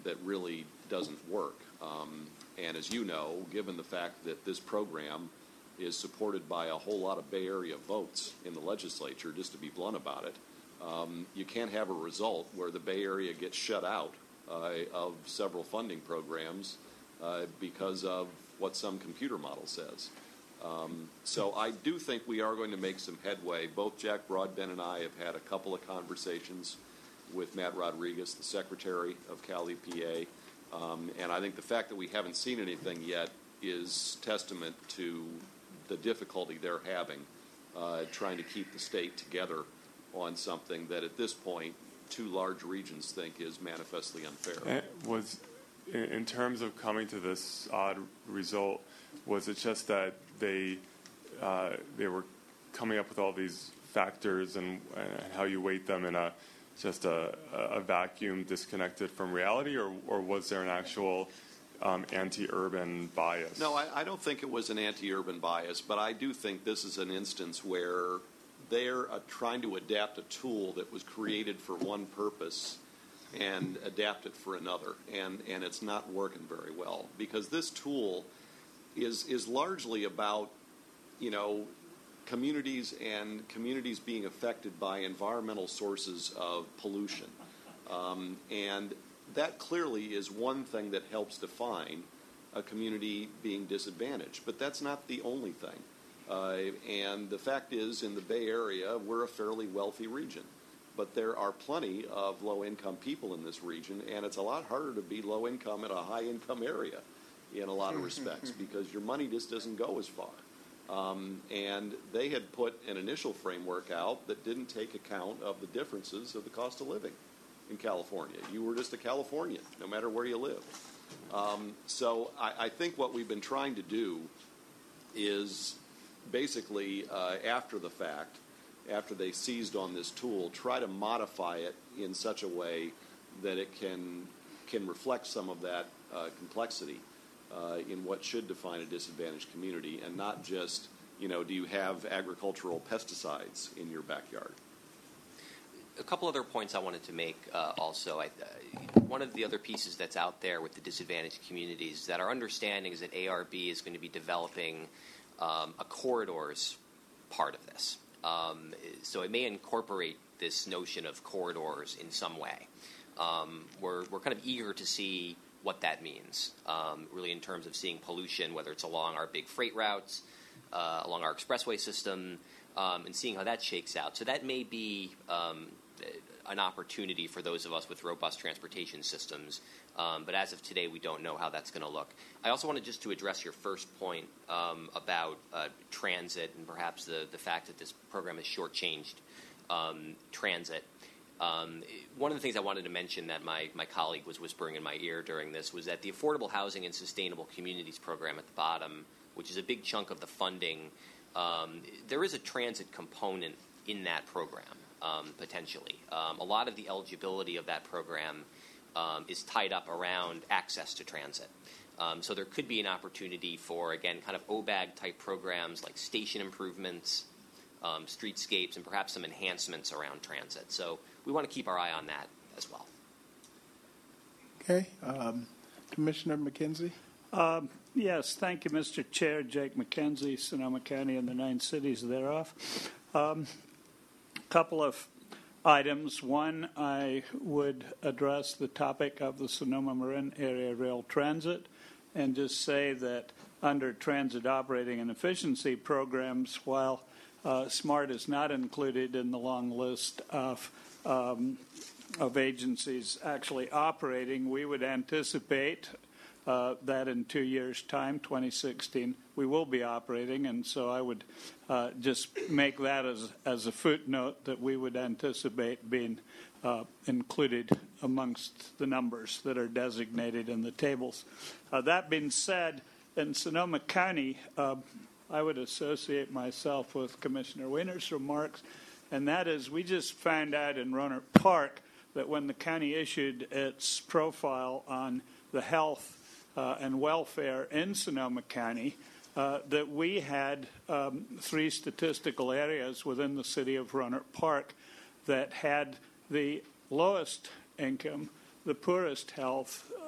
that really doesn't work. Um, and as you know, given the fact that this program is supported by a whole lot of Bay Area votes in the legislature, just to be blunt about it, um, you can't have a result where the Bay Area gets shut out uh, of several funding programs uh, because of what some computer model says. Um, so I do think we are going to make some headway. Both Jack Broadbent and I have had a couple of conversations with Matt Rodriguez, the Secretary of Cal E P A, um, and I think the fact that we haven't seen anything yet is testament to the difficulty they're having uh, trying to keep the state together on something that at this point two large regions think is manifestly unfair. And was, in terms of coming to this odd result, was it just that they uh, they were coming up with all these factors and, and how you weight them in a just a, a vacuum disconnected from reality, or, or was there an actual um, anti-urban bias? No, I, I don't think it was an anti-urban bias, but I do think this is an instance where they're uh, trying to adapt a tool that was created for one purpose and adapt it for another, and, and it's not working very well, because this tool is is largely about, you know, communities and communities being affected by environmental sources of pollution. Um, and that clearly is one thing that helps define a community being disadvantaged. But that's not the only thing. Uh, and the fact is, in the Bay Area, we're a fairly wealthy region. But there are plenty of low-income people in this region, and it's a lot harder to be low-income in a high-income area in a lot of respects, because your money just doesn't go as far. Um, and they had put an initial framework out that didn't take account of the differences of the cost of living in California. You were just a Californian, no matter where you live. Um, so I, I think what we've been trying to do is basically, uh, after the fact, after they seized on this tool, try to modify it in such a way that it can can reflect some of that uh, complexity uh, in what should define a disadvantaged community, and not just, you know, do you have agricultural pesticides in your backyard? A couple other points I wanted to make uh, also. I, uh, one of the other pieces that's out there with the disadvantaged communities is that our understanding is that A R B is going to be developing um, a corridors part of this. Um, so it may incorporate this notion of corridors in some way. Um, we're, we're kind of eager to see what that means, um, really in terms of seeing pollution, whether it's along our big freight routes, uh, along our expressway system, um, and seeing how that shakes out. So that may be um, an opportunity for those of us with robust transportation systems. Um, but as of today, we don't know how that's going to look. I also wanted just to address your first point um, about uh, transit and perhaps the, the fact that this program has shortchanged um, transit. Um, one of the things I wanted to mention that my, my colleague was whispering in my ear during this was that the Affordable Housing and Sustainable Communities program at the bottom, which is a big chunk of the funding, um, there is a transit component in that program, um, potentially. Um, a lot of the eligibility of that program um, is tied up around access to transit. Um, so there could be an opportunity for, again, kind of O B A G-type programs like station improvements, um, streetscapes, and perhaps some enhancements around transit. So we want to keep our eye on that as well. Okay. Um, Commissioner McKenzie? Um, yes, thank you, Mister Chair. Jake McKenzie, Sonoma County and the nine cities thereof. A um, couple of items. One, I would address the topic of the Sonoma Marin Area Rail Transit and just say that under transit operating and efficiency programs, while uh, SMART is not included in the long list of um, of agencies actually operating, we would anticipate uh, that in two years' time, twenty sixteen, we will be operating, and so I would uh, just make that as as a footnote that we would anticipate being uh, included amongst the numbers that are designated in the tables. Uh, that being said, in Sonoma County, uh, I would associate myself with Commissioner Weiner's remarks, and that is we just found out in Rohnert Park that when the county issued its profile on the health uh, and welfare in Sonoma County, uh, that we had um, three statistical areas within the city of Rohnert Park that had the lowest income, the poorest health,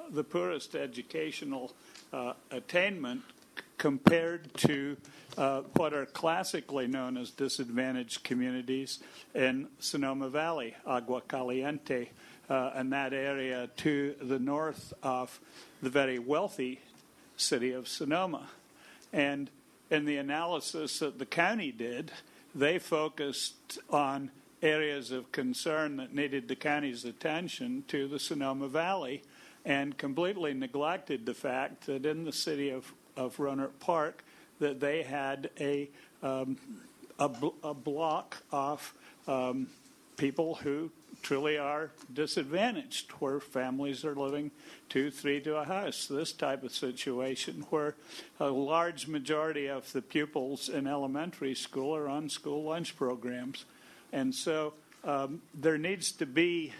the poorest educational uh, attainment compared to uh, what are classically known as disadvantaged communities in Sonoma Valley, Agua Caliente, uh, and that area to the north of the very wealthy city of Sonoma. And in the analysis that the county did, they focused on areas of concern that needed the county's attention to the Sonoma Valley and completely neglected the fact that in the city of, of Rohnert Park that they had a, um, a, a block of um, people who truly are disadvantaged, where families are living two, three to a house. This type of situation where a large majority of the pupils in elementary school are on school lunch programs. And so um, there needs to be,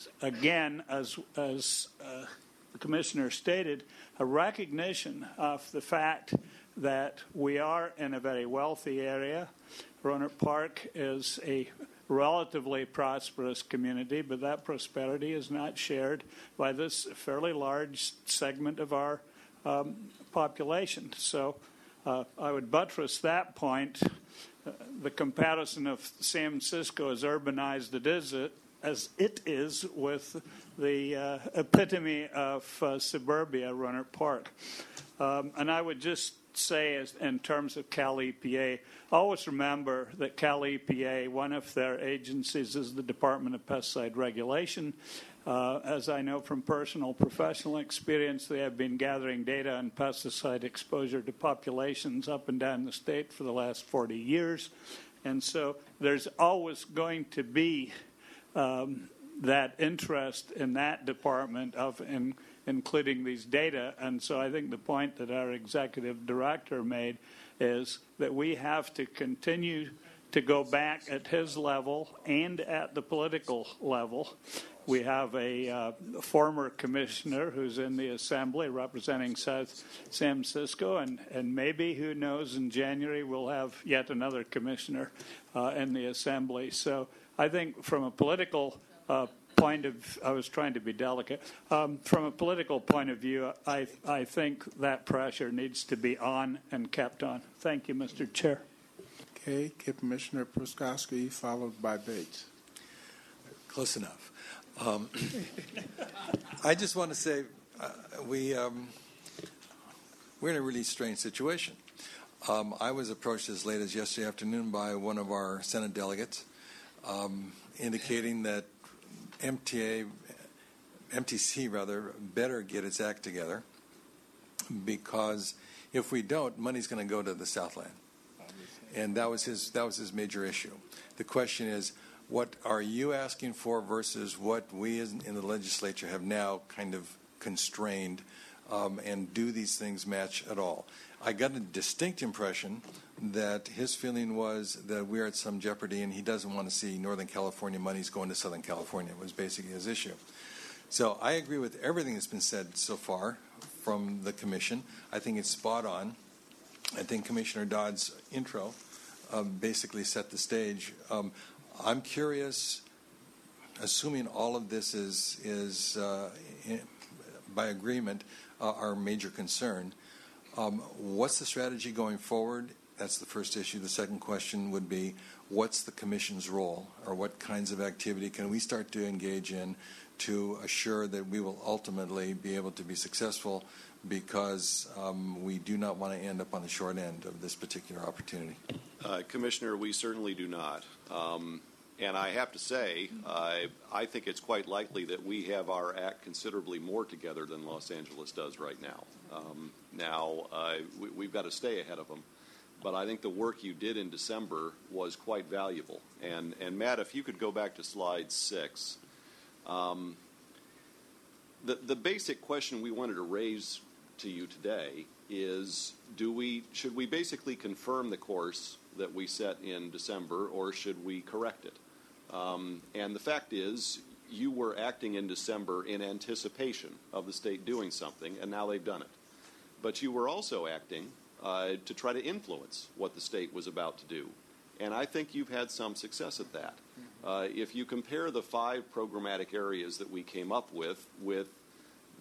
again, as, as uh, the Commissioner stated, a recognition of the fact that we are in a very wealthy area. Rohnert Park is a relatively prosperous community, but that prosperity is not shared by this fairly large segment of our um, population. So uh, I would buttress that point. Uh, the comparison of San Francisco as urbanized it is, it, as it is with the uh, epitome of uh, suburbia, Rohnert Park. Um, and I would just say, as, in terms of Cal E P A, always remember that Cal E P A, one of their agencies is the Department of Pesticide Regulation. Uh, as I know from personal professional experience, they have been gathering data on pesticide exposure to populations up and down the state for the last forty years. And so there's always going to be um, that interest in that department of in, including these data. And so I think the point that our executive director made is that we have to continue to go back at his level and at the political level. We have a uh, former commissioner who's in the Assembly representing South San Francisco, and, and maybe, who knows, in January we'll have yet another commissioner uh, in the Assembly. So I think from a political uh, point of, I was trying to be delicate, um, from a political point of view, I, I think that pressure needs to be on and kept on. Thank you, Mister Chair. Okay, Commissioner Pruskowski, followed by Bates. Close enough. Um, I just want to say uh, we, um, we're in a really strange situation. Um, I was approached as late as yesterday afternoon by one of our Senate delegates um, indicating that M T A, M T C rather, better get its act together, because if we don't, money's going to go to the Southland. And that was his that was his major issue. The question is, what are you asking for versus what we in the legislature have now kind of constrained, um, and do these things match at all? I got a distinct impression that his feeling was that we're at some jeopardy and he doesn't want to see Northern California monies going to Southern California, was basically his issue. So I agree with everything that's been said so far from the commission. I think it's spot on. I think Commissioner Dodd's intro um, basically set the stage. Um, I'm curious, assuming all of this is, is uh, in, by agreement, uh, our major concern, um, what's the strategy going forward? That's the first issue. The second question would be, what's the Commission's role, or what kinds of activity can we start to engage in to assure that we will ultimately be able to be successful, because um, we do not want to end up on the short end of this particular opportunity? Uh, Commissioner, we certainly do not. Um, and I have to say, uh, I think it's quite likely that we have our act considerably more together than Los Angeles does right now. Um, now, uh, we, we've got to stay ahead of them. But I think the work you did in December was quite valuable. And, and Matt, if you could go back to slide six. Um, the, the basic question we wanted to raise to you today is, do we should we basically confirm the course that we set in December, or should we correct it? Um, and the fact is, you were acting in December in anticipation of the state doing something, and now they've done it. But you were also acting uh, to try to influence what the state was about to do. And I think you've had some success at that. Uh, if you compare the five programmatic areas that we came up with with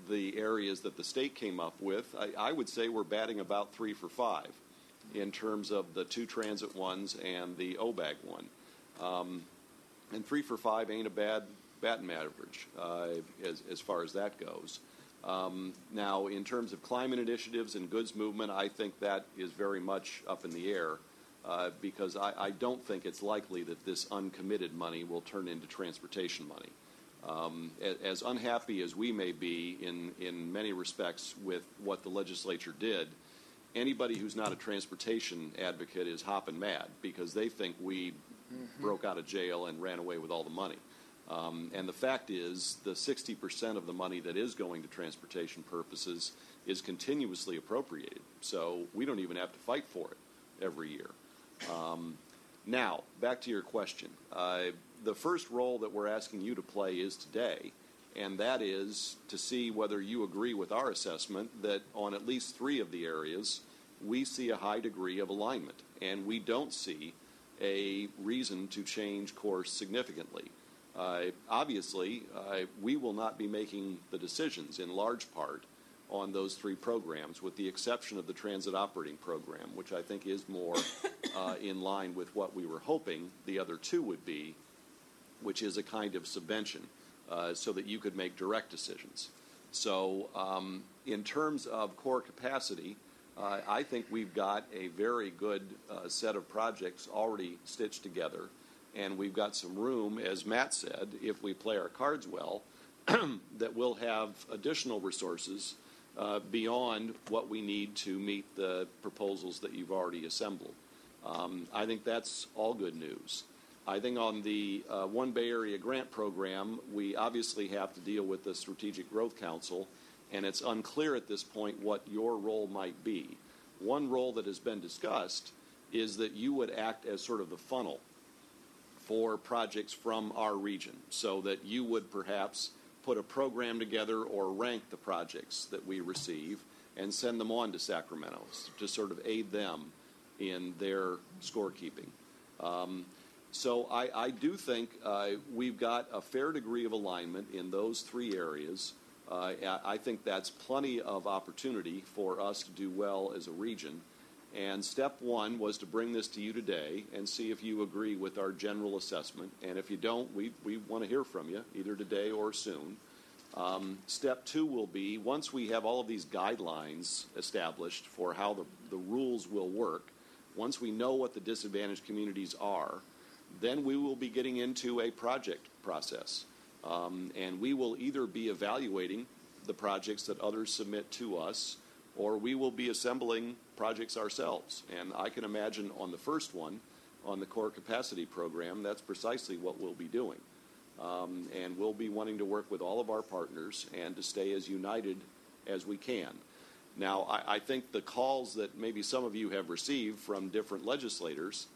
the areas that the state came up with, I, I would say we're batting about three for five in terms of the two transit ones and the O B A G one. Um, and three for five ain't a bad batting average uh, as, as far as that goes. Um, now, in terms of climate initiatives and goods movement, I think that is very much up in the air uh, because I, I don't think it's likely that this uncommitted money will turn into transportation money. Um, as, as unhappy as we may be in, in many respects with what the legislature did, anybody who's not a transportation advocate is hopping mad because they think we mm-hmm. broke out of jail and ran away with all the money. Um, and the fact is, the sixty percent of the money that is going to transportation purposes is continuously appropriated. So we don't even have to fight for it every year. Um, now, back to your question. Uh, the first role that we're asking you to play is today, and that is to see whether you agree with our assessment that on at least three of the areas, we see a high degree of alignment, and we don't see a reason to change course significantly. Uh, obviously, uh, we will not be making the decisions in large part on those three programs, with the exception of the transit operating program, which I think is more uh, in line with what we were hoping the other two would be, which is a kind of subvention uh, so that you could make direct decisions. So um, in terms of core capacity, uh, I think we've got a very good uh, set of projects already stitched together. And we've got some room, as Matt said, if we play our cards well, that we'll have additional resources uh, beyond what we need to meet the proposals that you've already assembled. Um, I think that's all good news. I think on the uh, One Bay Area Grant Program, we obviously have to deal with the Strategic Growth Council, and it's unclear at this point what your role might be. One role that has been discussed is that you would act as sort of the funnel for projects from our region, so that you would perhaps put a program together or rank the projects that we receive and send them on to Sacramento to sort of aid them in their scorekeeping. Um, so I, I do think uh, we've got a fair degree of alignment in those three areas. Uh, I think that's plenty of opportunity for us to do well as a region. And step one was to bring this to you today and see if you agree with our general assessment. And if you don't, we, we want to hear from you, either today or soon. Um, step two will be, once we have all of these guidelines established for how the, the rules will work, once we know what the disadvantaged communities are, then we will be getting into a project process. Um, and we will either be evaluating the projects that others submit to us, or we will be assembling projects ourselves. And I can imagine on the first one, on the core capacity program, that's precisely what we'll be doing. Um, and we'll be wanting to work with all of our partners and to stay as united as we can. Now, I, I think the calls that maybe some of you have received from different legislators,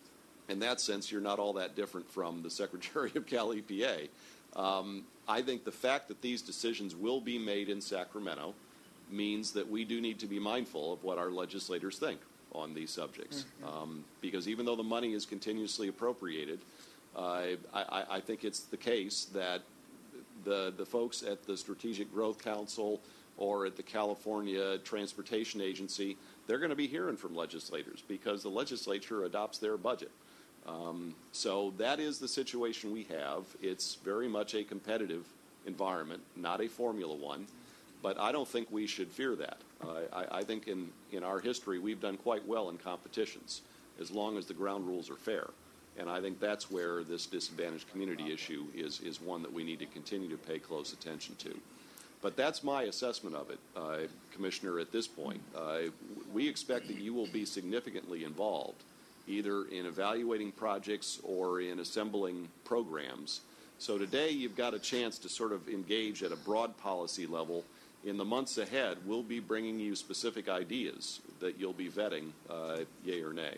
in that sense, you're not all that different from the Secretary of Cal E P A. Um, I think the fact that these decisions will be made in Sacramento means that we do need to be mindful of what our legislators think on these subjects. Mm-hmm. Um, because even though the money is continuously appropriated, uh, I, I think it's the case that the, the folks at the Strategic Growth Council or at the California Transportation Agency, they're going to be hearing from legislators because the legislature adopts their budget. Um, so that is the situation we have. It's very much a competitive environment, not a Formula One. But I don't think we should fear that. Uh, I, I think in, in our history we've done quite well in competitions as long as the ground rules are fair. And I think that's where this disadvantaged community issue is, is one that we need to continue to pay close attention to. But that's my assessment of it, uh, Commissioner, at this point. Uh, we expect that you will be significantly involved, either in evaluating projects or in assembling programs. So today you've got a chance to sort of engage at a broad policy level. In the months ahead, we'll be bringing you specific ideas that you'll be vetting, uh, yay or nay.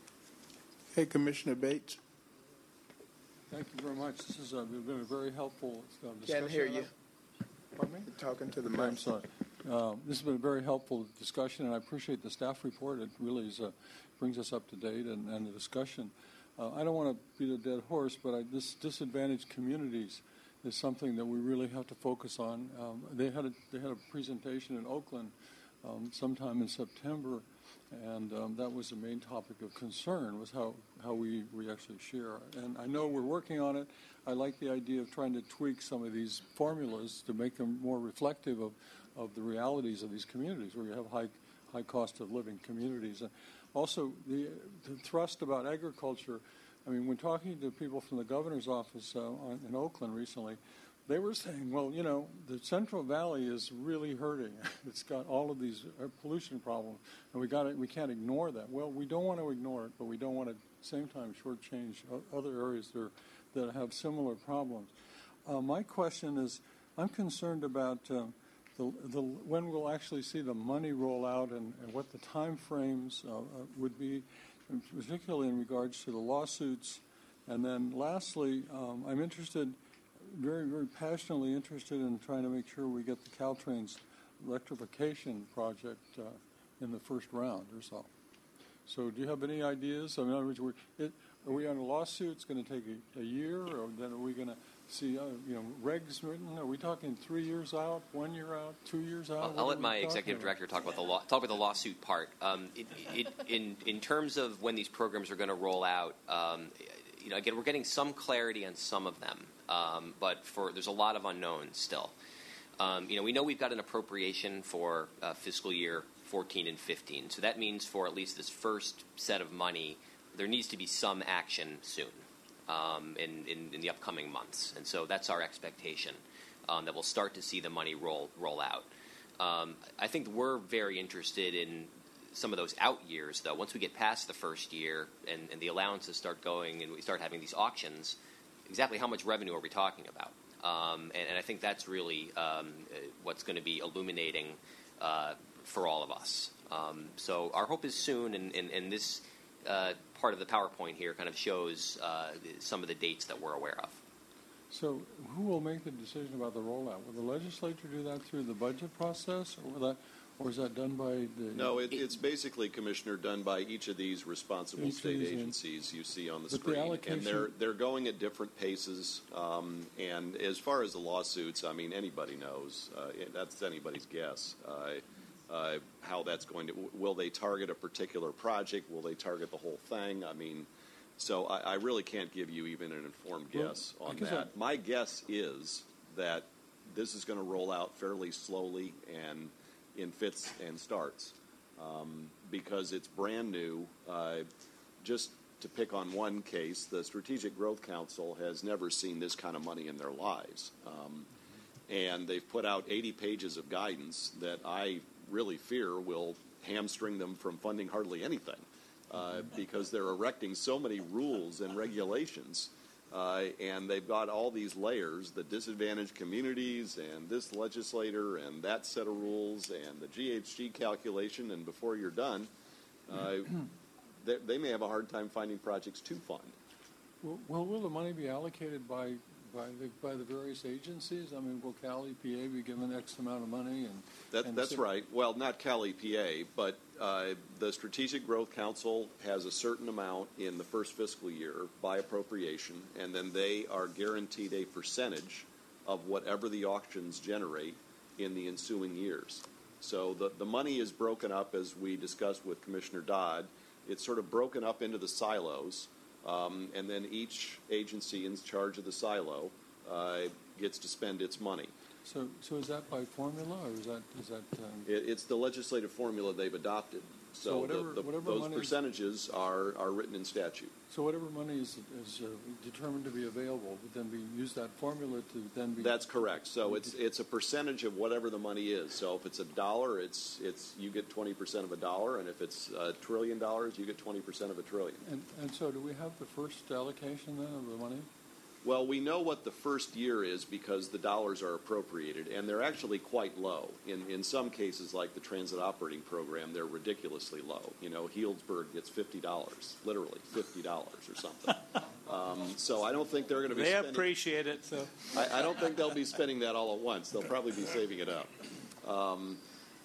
Hey, Commissioner Bates. Thank you very much. This has uh, been a very helpful uh, discussion. Can't hear you. Pardon me? You're talking to the Okay, mic. I'm sorry. Uh, this has been a very helpful discussion, and I appreciate the staff report. It really is, uh, brings us up to date and, and the discussion. Uh, I don't want to beat a dead horse, but I, this disadvantaged communities is something that we really have to focus on. Um, they had a they had a presentation in Oakland um, sometime in September, and um, that was the main topic of concern, was how, how we, we actually share. And I know we're working on it. I like the idea of trying to tweak some of these formulas to make them more reflective of, of the realities of these communities where you have high high cost of living communities. And also, the, the thrust about agriculture, I mean, when talking to people from the governor's office uh, on, in Oakland recently, they were saying, well, you know, the Central Valley is really hurting. It's got all of these uh, pollution problems, and we got we can't ignore that. Well, we don't want to ignore it, but we don't want to, at the same time, shortchange other areas that, are, that have similar problems. Uh, my question is, I'm concerned about uh, the, the, when we'll actually see the money roll out and, and what the time frames uh, uh, would be, particularly in regards to the lawsuits. And then lastly, um, I'm interested, very, very passionately interested in trying to make sure we get the Caltrain's electrification project uh, in the first round or so. So do you have any ideas? I mean, in other words, we're, it, are we on a lawsuit? It's going to take a, a year, or then are we going to see, uh, you know, regs written? Are we talking three years out, one year out, two years out? I'll, I'll let my executive about? director talk about the law, talk about the lawsuit part. Um, it, it, in in terms of when these programs are going to roll out, um, you know, again, we're getting some clarity on some of them, um, but for there's a lot of unknowns still. Um, you know, we know we've got an appropriation for uh, fiscal year fourteen and fifteen, so that means for at least this first set of money, there needs to be some action soon. Um, in, in, in the upcoming months. And so that's our expectation, um, that we'll start to see the money roll roll out. Um, I think we're very interested in some of those out years, though. Once we get past the first year and, and the allowances start going and we start having these auctions, exactly how much revenue are we talking about? Um, and, and I think that's really um, what's going to be illuminating uh, for all of us. Um, so our hope is soon, and, and, and this uh, part of the PowerPoint here kind of shows uh, some of the dates that we're aware of. So who will make the decision about the rollout? Will the legislature do that through the budget process, or will that, or is that done by the... No, it, it's basically, Commissioner, done by each of these responsible Each state of these in- agencies you see on the But the screen. And allocation- they're, they're going at different paces. Um, and as far as the lawsuits, I mean, anybody knows. Uh, that's anybody's guess. Uh, uh, how that's going to... Will they target a particular project? Will they target the whole thing? I mean... So I, I really can't give you even an informed guess Well, on because that. I- My guess is that this is going to roll out fairly slowly and in fits and starts um, because it's brand new. Uh, just to pick on one case, the Strategic Growth Council has never seen this kind of money in their lives. Um, and they've put out eighty pages of guidance that I really fear will hamstring them from funding hardly anything. Uh, because they're erecting so many rules and regulations, uh, and they've got all these layers, the disadvantaged communities and this legislator and that set of rules and the G H G calculation, and before you're done, uh, they, they may have a hard time finding projects to fund. Well, well, will the money be allocated by by the by the various agencies? I mean, will Cal E P A be given X amount of money? And, That, and that's so- right. Well, not Cal E P A, but uh, the Strategic Growth Council has a certain amount in the first fiscal year by appropriation, and then they are guaranteed a percentage of whatever the auctions generate in the ensuing years. So the, the money is broken up, as we discussed with Commissioner Dodd. It's sort of broken up into the silos. Um, and then each agency in charge of the silo uh, gets to spend its money. So, so is that by formula, or is that is that? Um, It, it's the legislative formula they've adopted. So, So whatever- the, the, whatever those money- percentages are, are written in statute. so whatever money is is uh, determined to be available would then be use that formula to then be. That's correct. So it's it's a percentage of whatever the money is. So if it's a dollar, it's it's you get twenty percent of a dollar, and if it's a trillion dollars, you get twenty percent of a trillion. And and so do we have the first allocation then of the money? Well, we know what the first year is because the dollars are appropriated, and they're actually quite low. In in some cases, like the Transit Operating Program, they're ridiculously low. You know, Healdsburg gets fifty dollars, literally fifty dollars or something. Um, so I don't think they're going to be They spending... appreciate it, so. I, I don't think they'll be spending that all at once. They'll probably be saving it up. Um,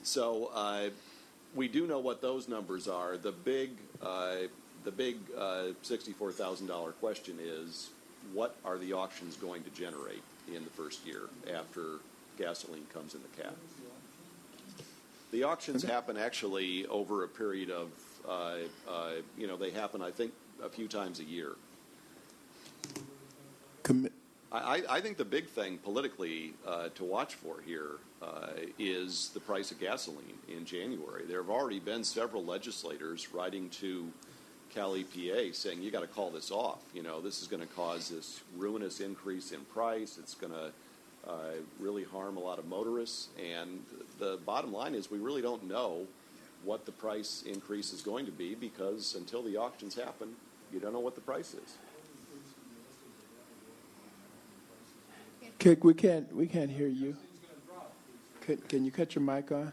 so uh, we do know what those numbers are. The big, uh, the big uh, sixty-four thousand dollars question is, what are the auctions going to generate? in the first year after gasoline comes in the cap. The auctions happen actually over a period of, uh, uh, you know, they happen, I think, a few times a year. Com- I, I think the big thing politically uh, to watch for here uh, is the price of gasoline in January. There have already been several legislators writing to Cal E P A saying, you got to call this off. You know, this is going to cause this ruinous increase in price. It's going to uh, really harm a lot of motorists. And the bottom line is we really don't know what the price increase is going to be, because until the auctions happen, you don't know what the price is. Can, we can't we can't hear you. Can, can you cut your mic on?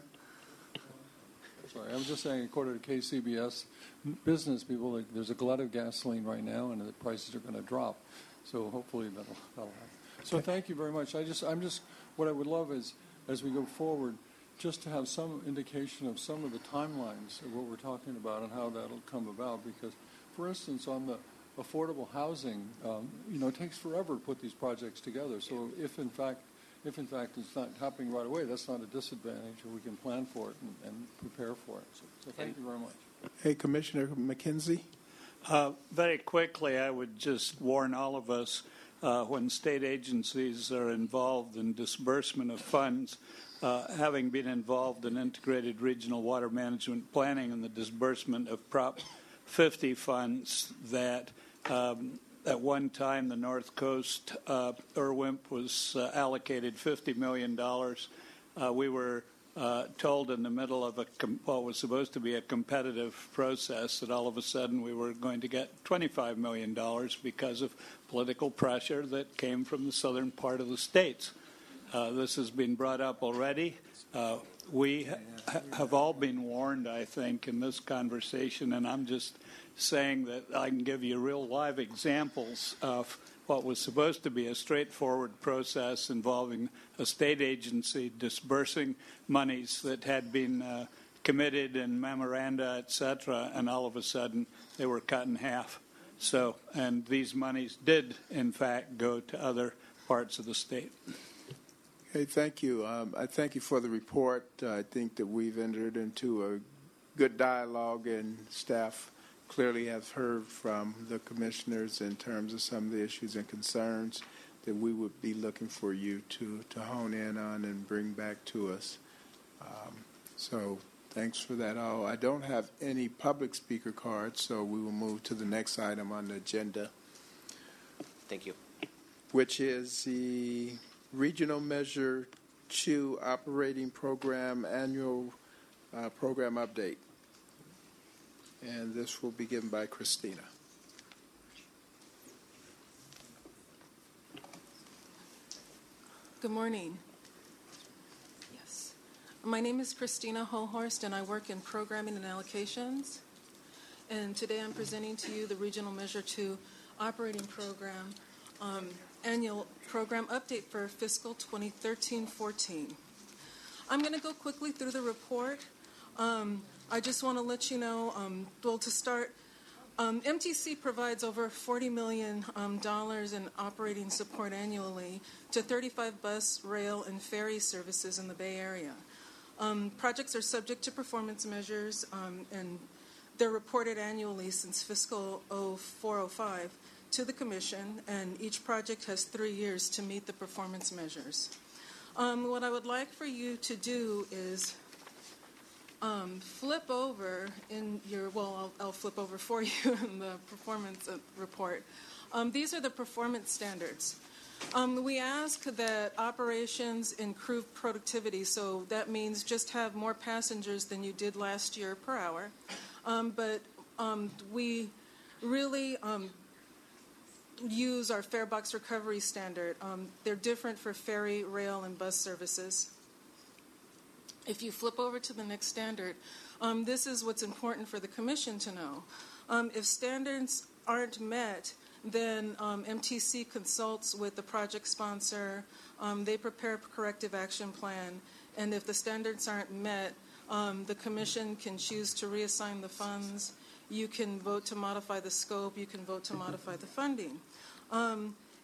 Sorry, I was just saying, according to K C B S, business people, like, there's a glut of gasoline right now, and the prices are going to drop. So hopefully that'll that'll happen. So thank you very much. I just I'm just what I would love is, as we go forward, just to have some indication of some of the timelines of what we're talking about and how that'll come about. Because, for instance, on the affordable housing, um, you know, it takes forever to put these projects together. So if in fact, if in fact it's not happening right away, that's not a disadvantage, or we can plan for it and, and prepare for it. So, so thank you very much. Hey, Commissioner McKenzie. Uh, very quickly, I would just warn all of us, uh, when state agencies are involved in disbursement of funds, uh, having been involved in integrated regional water management planning and the disbursement of Prop fifty funds, that um, at one time the North Coast uh, I R W I M P was uh, allocated fifty million dollars. Uh, we were uh, told in the middle of a com- what was supposed to be a competitive process that all of a sudden we were going to get twenty-five million dollars because of political pressure that came from the southern part of the states. Uh, this has been brought up already. Uh, we ha- have all been warned, I think, in this conversation, and I'm just saying that I can give you real live examples of what was supposed to be a straightforward process involving a state agency disbursing monies that had been uh, committed in memoranda, et cetera, and all of a sudden they were cut in half. So, and these monies did, in fact, go to other parts of the state. Hey, thank you. Um, I thank you for the report. Uh, I think that we've entered into a good dialogue, and staff clearly have heard from the commissioners in terms of some of the issues and concerns that we would be looking for you to, to hone in on and bring back to us. Um, so thanks for that all. I don't have any public speaker cards, so we will move to the next item on the agenda, Thank you. which is the Regional Measure two Operating Program Annual uh, Program Update. And this will be given by Christina. Good morning. Yes. My name is Christina Holhorst, and I work in programming and allocations. And today I'm presenting to you the Regional Measure two Operating Program um, Annual Program Update for fiscal twenty thirteen fourteen. I'm going to go quickly through the report. Um, I just want to let you know, um, well, to start, um, M T C provides over forty million dollars um, in operating support annually to thirty-five bus, rail, and ferry services in the Bay Area. Um, projects are subject to performance measures, um, and they're reported annually since fiscal oh four oh five to the Commission, and each project has three years to meet the performance measures. Um, what I would like for you to do is Um, flip over in your, well, I'll, I'll flip over for you in the performance report. Um, these are the performance standards. Um, we ask that operations improve productivity, so that means just have more passengers than you did last year per hour. Um, but um, we really um, use our fare box recovery standard. Um, they're different for ferry, rail, and bus services. If you flip over to the next standard, um, this is what's important for the Commission to know. Um, if standards aren't met, then um, M T C consults with the project sponsor. Um, they prepare a corrective action plan. And if the standards aren't met, um, the Commission can choose to reassign the funds. You can vote to modify the scope. You can vote to modify the funding. Um,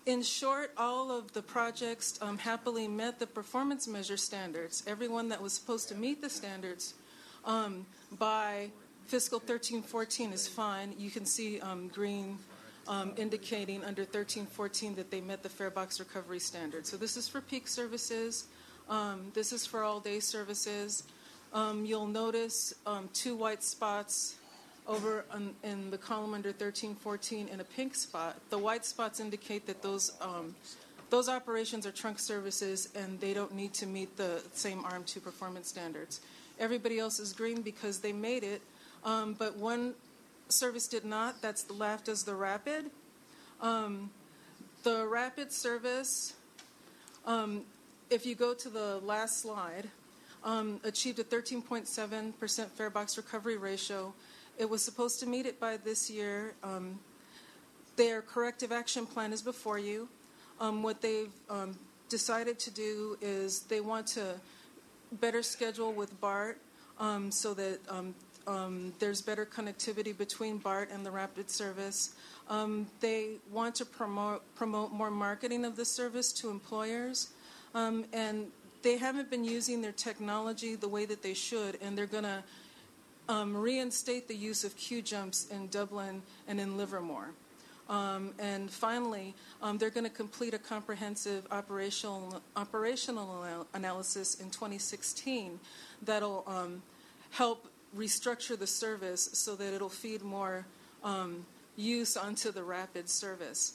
In short, all of the projects um, happily met the performance measure standards. Everyone that was supposed to meet the standards um, by fiscal thirteen fourteen is fine. You can see um, green um, indicating under thirteen fourteen that they met the fare box recovery standard. So this is for peak services. Um, this is for all-day services. Um, you'll notice um, two white spots over on, in the column under thirteen fourteen and a pink spot. The white spots indicate that those um, those operations are trunk services and they don't need to meet the same A R M two performance standards. Everybody else is green because they made it, um, but one service did not. That's the left as the Rapid. Um, the Rapid service, um, if you go to the last slide, um, achieved a thirteen point seven percent fare box recovery ratio. It was supposed to meet it by this year. Um, their corrective action plan is before you. Um, what they've um, decided to do is they want to better schedule with BART um, so that um, um, there's better connectivity between BART and the Rapid service. Um, they want to promote, promote more marketing of the service to employers. Um, and they haven't been using their technology the way that they should, and they're going to Um, reinstate the use of queue jumps in Dublin and in Livermore. Um, and finally, um, they're going to complete a comprehensive operational operational anal- analysis in twenty sixteen that'll um, help restructure the service so that it'll feed more um, use onto the Rapid service.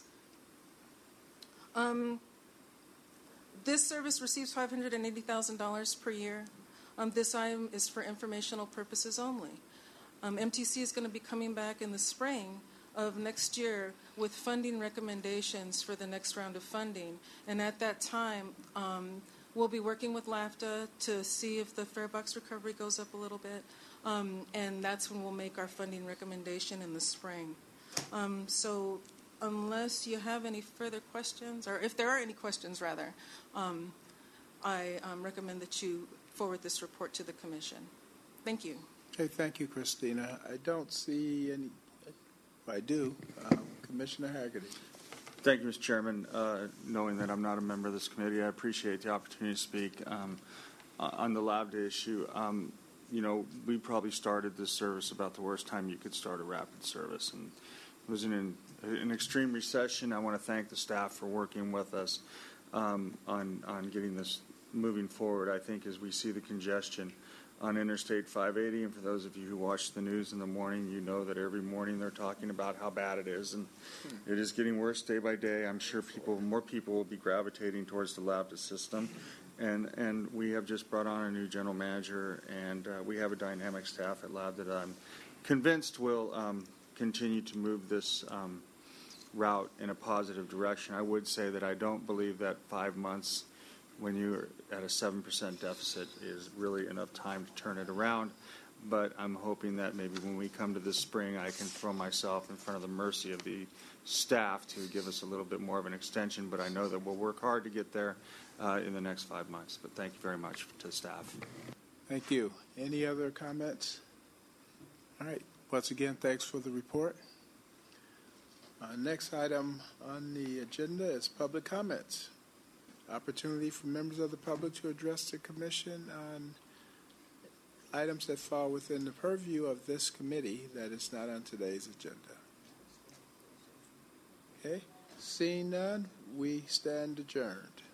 Um, this service receives five hundred eighty thousand dollars per year. Um, this item is for informational purposes only. Um, M T C is going to be coming back in the spring of next year with funding recommendations for the next round of funding. And at that time, um, we'll be working with LAFTA to see if the fare box recovery goes up a little bit. Um, and that's when we'll make our funding recommendation in the spring. Um, so unless you have any further questions, or if there are any questions, rather, um, I um, recommend that you forward this report to the Commission. Thank you. Okay, thank you, Christina. I don't see any. I do. Um, Commissioner Haggerty. Thank you, Mister Chairman. Uh, knowing that I'm not a member of this committee, I appreciate the opportunity to speak um, on the LAVDA issue. Um, you know, we probably started this service about the worst time you could start a Rapid service, and it was in an, an extreme recession. I want to thank the staff for working with us um, on on getting this moving forward. I think as we see the congestion on Interstate five eighty, and for those of you who watch the news in the morning, you know that every morning they're talking about how bad it is, and hmm. it is getting worse day by day. I'm sure people, more people will be gravitating towards the LAVDA system, and and we have just brought on a new general manager, and uh, we have a dynamic staff at LAVDA that I'm convinced will um, continue to move this um, route in a positive direction. I would say that I don't believe that five months when you're at a seven percent deficit is really enough time to turn it around. But I'm hoping that maybe when we come to this spring, I can throw myself in front of the mercy of the staff to give us a little bit more of an extension. But I know that we'll work hard to get there uh, in the next five months. But thank you very much to staff. Thank you. Any other comments? All right. Once again, thanks for the report. Uh, next item on the agenda is public comments. Opportunity for members of the public to address the Commission on items that fall within the purview of this committee that is not on today's agenda. Okay, seeing none, we stand adjourned.